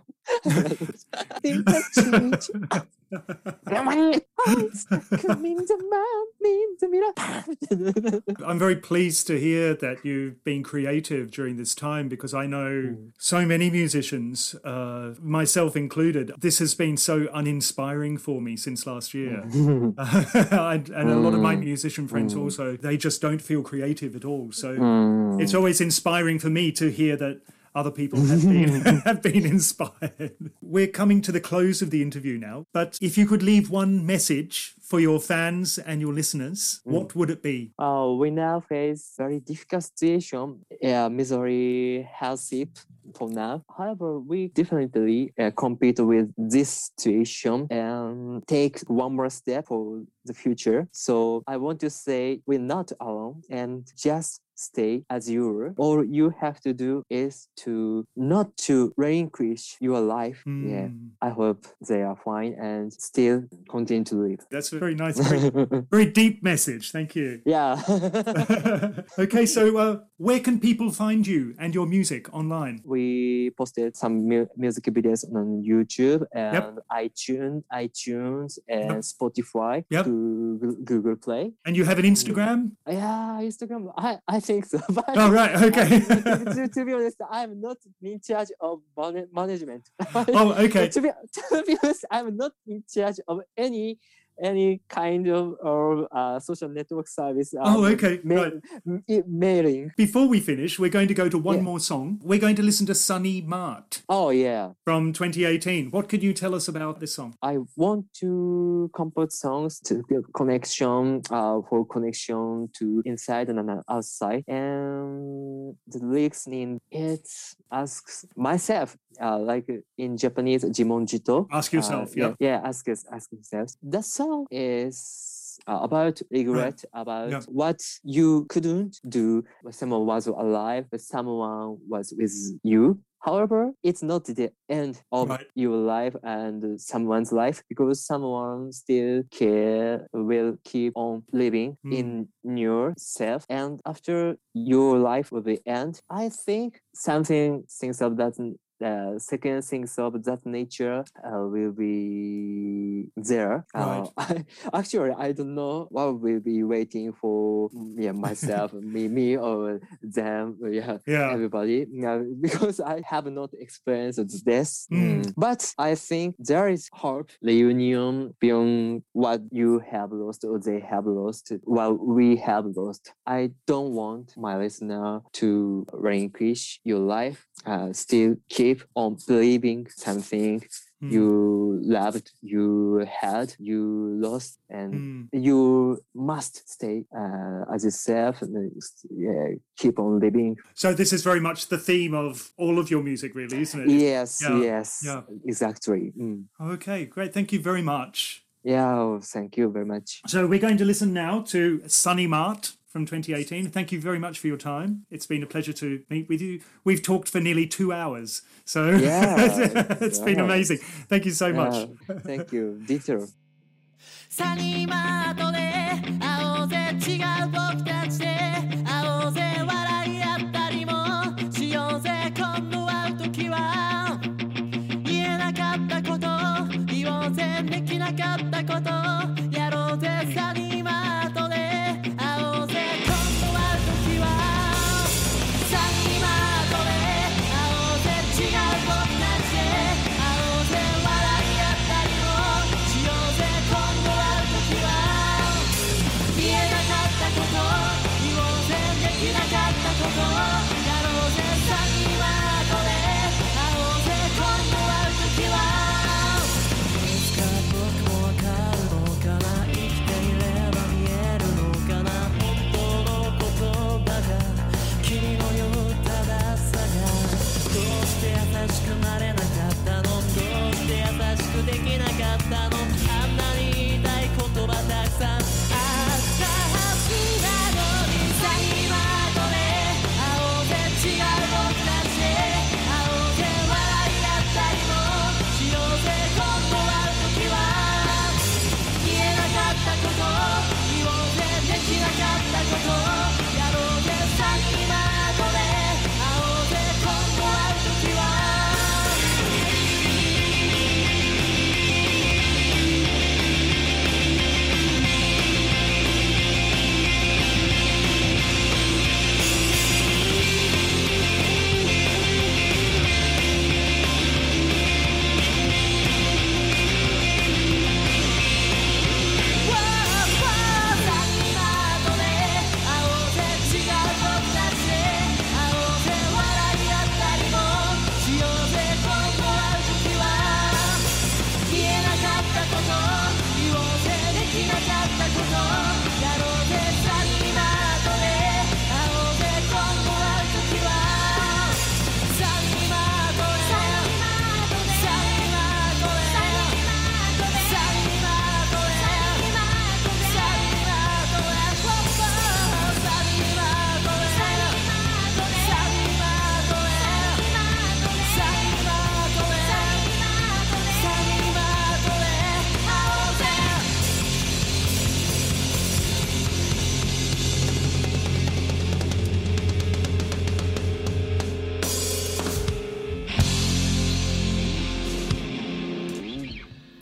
I'm very pleased to hear that you've been creative during this time, because I know so many musicians, myself included. This has been so uninspiring for me since last year. And a lot of my musician friends also, they just don't feel creative at all. So it's always inspiring for me to hear that other people have been inspired. We're coming to the close of the interview now, but if you could leave one message for your fans and your listeners, what would it be? We now face very difficult situation, misery, hardship for now. However, we definitely compete with this situation and take one more step for the future. So I want to say we're not alone, and just stay as you are. All you have to do is to not to relinquish your life. Yeah, I hope they are fine and still continue to live. That's a very nice, very deep message. Thank you. Yeah. Okay, so where can people find you and your music online? We posted some music videos on YouTube and iTunes and Spotify to Google Play. And you have an Instagram? Yeah, Instagram. I think so. But oh, right. Okay. to be honest, I'm not in charge of management. Oh, okay. to be honest, I'm not in charge of any kind of social network service. Okay. Right. Mailing. Before we finish, we're going to go to one more song. We're going to listen to Sunny Mart. Oh, yeah. From 2018. What could you tell us about this song? I want to compose songs to build connection, for connection to inside and outside. And the lyrics in it asks myself, like in Japanese, jimonjito. Ask yourself, ask yourself. The song is about regret, about what you couldn't do when someone was alive, when someone was with you. However, it's not the end of your life and someone's life, because someone still will keep on living in yourself. And after your life will be end, I think things of that second things of that nature will be there. Actually, I don't know what will be waiting for myself, me or them, everybody, because I have not experienced this. But I think there is hope, reunion beyond what you have lost or they have lost, what we have lost. I don't want my listener to relinquish your life, still keep on believing something you loved, you had, you lost, and you must stay as yourself and keep on living. So this is very much the theme of all of your music, really, isn't it? Yes, exactly. Okay, great. Thank you very much. Yeah, thank you very much. So we're going to listen now to Sunny Mart from 2018. Thank you very much for your time. It's been a pleasure to meet with you. We've talked for nearly 2 hours, so it's been amazing. Thank you so much. Thank you. Ditto. サニーマートで会おうぜ違う僕たちで会おうぜ笑い合ったりもしようぜ今度会う時は言えなかったこと言おうぜできなかったことやろうぜサニーマートで会おうぜ今度会う時はサニーマートで会おうぜ違う僕たちで会おうぜ笑い合ったりもしようぜ今度会う時は言えなかった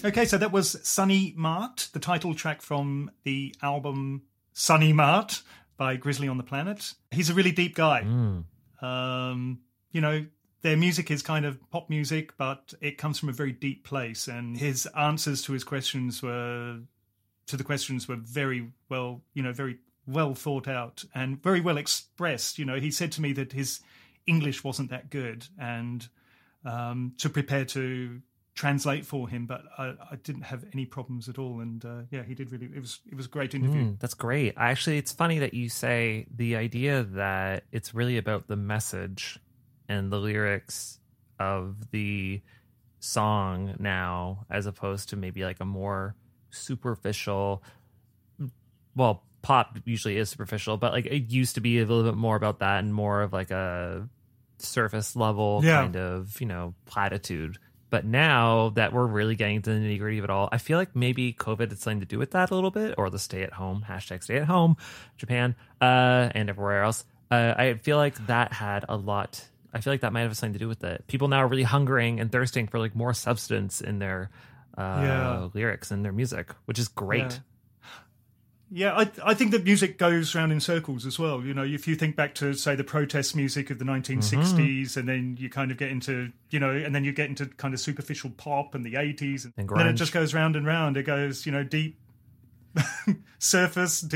Okay, so that was Sunny Mart, the title track from the album Sunny Mart by Grizzly on the Planet. He's a really deep guy. You know, their music is kind of pop music, but it comes from a very deep place. And his answers to his questions were very well, you know, very well thought out and very well expressed. You know, he said to me that his English wasn't that good and to prepare to translate for him, but I didn't have any problems at all. And yeah, he did really, it was a great interview. That's great. Actually, it's funny that you say the idea that it's really about the message and the lyrics of the song now, as opposed to maybe like a more superficial, well, pop usually is superficial, but like it used to be a little bit more about that and more of like a surface level kind of, you know, platitude. But now that we're really getting to the nitty gritty of it all, I feel like maybe COVID had something to do with that a little bit, or the stay at home, Japan, and everywhere else. I feel like that had a lot. I feel like that might have something to do with it. People now are really hungering and thirsting for like more substance in their lyrics and their music, which is great. Yeah, I think that music goes around in circles as well. You know, if you think back to, say, the protest music of the 1960s, and then you kind of get into, you know, and then you get into kind of superficial pop in the 80s, and then it just goes round and round. It goes, you know, deep surface,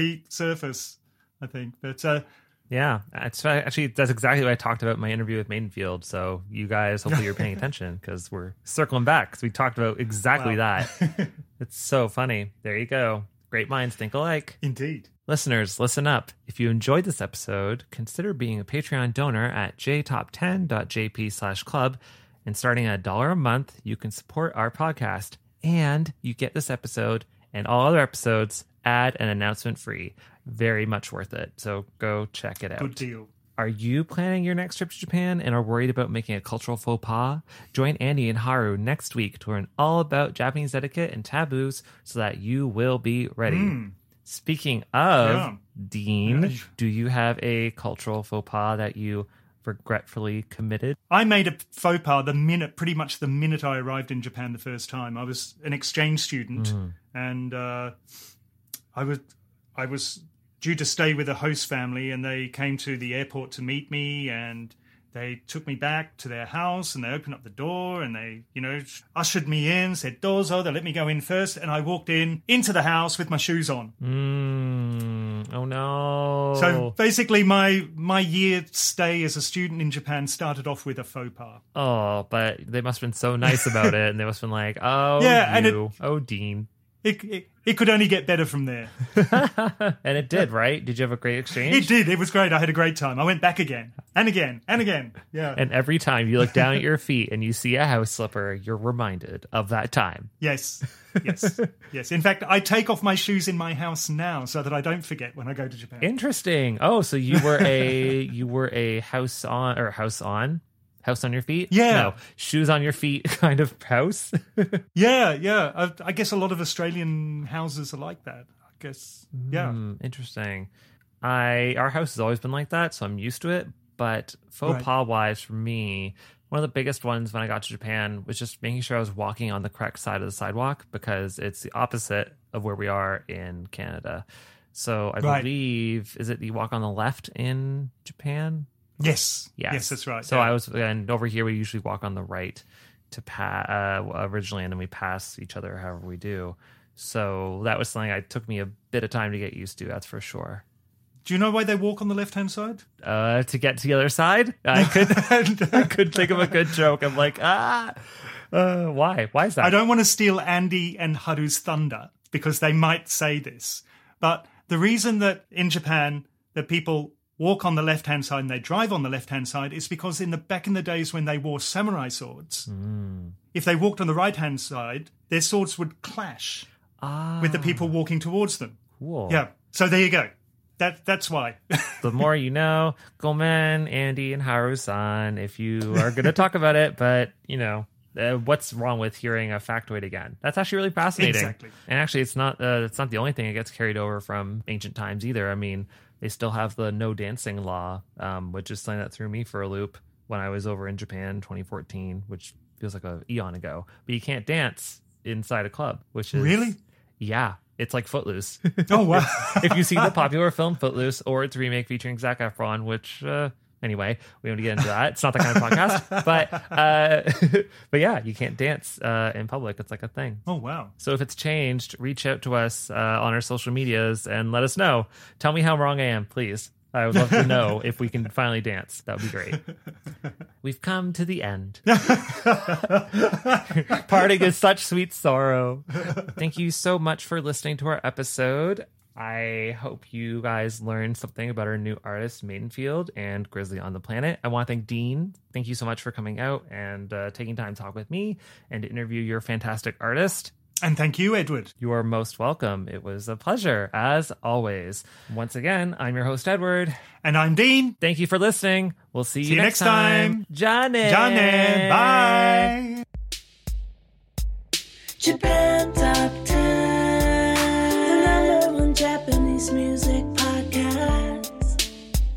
I think. But yeah, that's exactly what I talked about in my interview with Maidenfield. So you guys, hopefully you're paying attention, because we're circling back, because we talked about exactly that. It's so funny. There you go. Great minds think alike. Indeed. Listeners, listen up. If you enjoyed this episode, consider being a Patreon donor at jtop10.jp/club. And starting at $1 a month, you can support our podcast. And you get this episode and all other episodes ad and announcement free. Very much worth it. So go check it out. Good deal. Are you planning your next trip to Japan and are worried about making a cultural faux pas? Join Andy and Haru next week to learn all about Japanese etiquette and taboos so that you will be ready. Speaking of, Dean, do you have a cultural faux pas that you regretfully committed? I made a faux pas pretty much the minute I arrived in Japan the first time. I was an exchange student, and I was due to stay with a host family, and they came to the airport to meet me, and they took me back to their house, and they opened up the door, and they, you know, ushered me in, said dozo, they let me go in first, and I walked into the house with my shoes on. Oh no. So basically my year stay as a student in Japan started off with a faux pas. Oh, but they must have been so nice about it, and they must have been like, Dean. It could only get better from there. And it did, right? Did you have a great exchange? It did. It was great. I had a great time. I went back again and again and again. Yeah. And every time you look down at your feet and you see a house slipper, you're reminded of that time. Yes. Yes. In fact, I take off my shoes in my house now so that I don't forget when I go to Japan. Interesting. Oh, so you were a house on your feet? Yeah. No, shoes on your feet kind of house? Yeah. I guess a lot of Australian houses are like that. I guess, yeah. Interesting. Our house has always been like that, so I'm used to it. But faux pas-wise, for me, one of the biggest ones when I got to Japan was just making sure I was walking on the correct side of the sidewalk, because it's the opposite of where we are in Canada. So I believe, is it you walk on the left in Japan? Yes, that's right. So I was, and over here we usually walk on the right to originally, and then we pass each other however we do. So that was something that took me a bit of time to get used to, that's for sure. Do you know why they walk on the left-hand side? To get to the other side? I could think of a good joke. I'm like, why? Why is that? I don't want to steal Andy and Haru's thunder, because they might say this. But the reason that in Japan that people walk on the left-hand side and they drive on the left-hand side is because back in the days when they wore samurai swords, if they walked on the right-hand side, their swords would clash with the people walking towards them. Cool. Yeah. So there you go. That's why. The more you know, Gomen, Andy, and Haru-san, if you are going to talk about it, but, you know, what's wrong with hearing a factoid again? That's actually really fascinating. Exactly. And actually, it's not the only thing that gets carried over from ancient times either. I mean, they still have the no dancing law, which is something that threw me for a loop when I was over in Japan 2014, which feels like an eon ago. But you can't dance inside a club, which is... Really? Yeah. It's like Footloose. Oh, wow. If you've seen the popular film Footloose or its remake featuring Zac Efron, which... Anyway, we don't get into that. It's not that kind of podcast. But yeah, you can't dance in public. It's like a thing. Oh, wow. So if it's changed, reach out to us on our social medias and let us know. Tell me how wrong I am, please. I would love to know if we can finally dance. That would be great. We've come to the end. Parting is such sweet sorrow. Thank you so much for listening to our episode. I hope you guys learned something about our new artists, Maidenfield and Grizzly on the Planet. I want to thank Dean. Thank you so much for coming out and taking time to talk with me and to interview your fantastic artist. And thank you, Edward. You are most welcome. It was a pleasure, as always. Once again, I'm your host, Edward. And I'm Dean. Thank you for listening. We'll see you next time. Johnny. Johnny. Bye. Japan Top 10, the #1 Japanese music podcast.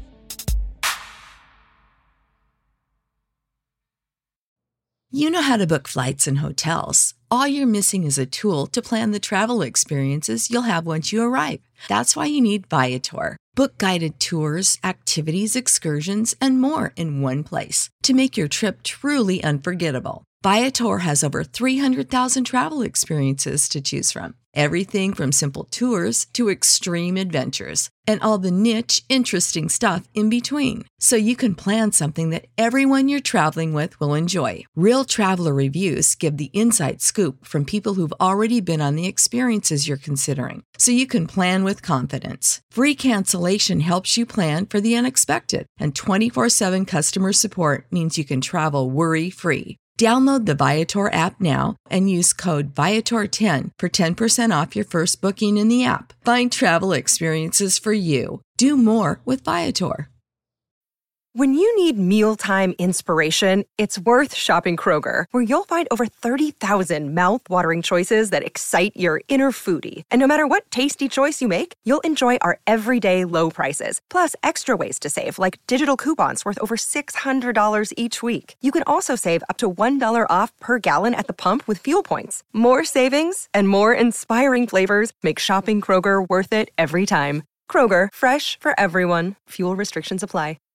You know how to book flights and hotels. All you're missing is a tool to plan the travel experiences you'll have once you arrive. That's why you need Viator. Book guided tours, activities, excursions, and more in one place to make your trip truly unforgettable. Viator has over 300,000 travel experiences to choose from. Everything from simple tours to extreme adventures and all the niche, interesting stuff in between. So you can plan something that everyone you're traveling with will enjoy. Real traveler reviews give the inside scoop from people who've already been on the experiences you're considering. So you can plan with confidence. Free cancellation helps you plan for the unexpected. And 24/7 customer support means you can travel worry-free. Download the Viator app now and use code Viator10 for 10% off your first booking in the app. Find travel experiences for you. Do more with Viator. When you need mealtime inspiration, it's worth shopping Kroger, where you'll find over 30,000 mouth-watering choices that excite your inner foodie. And no matter what tasty choice you make, you'll enjoy our everyday low prices, plus extra ways to save, like digital coupons worth over $600 each week. You can also save up to $1 off per gallon at the pump with fuel points. More savings and more inspiring flavors make shopping Kroger worth it every time. Kroger, fresh for everyone. Fuel restrictions apply.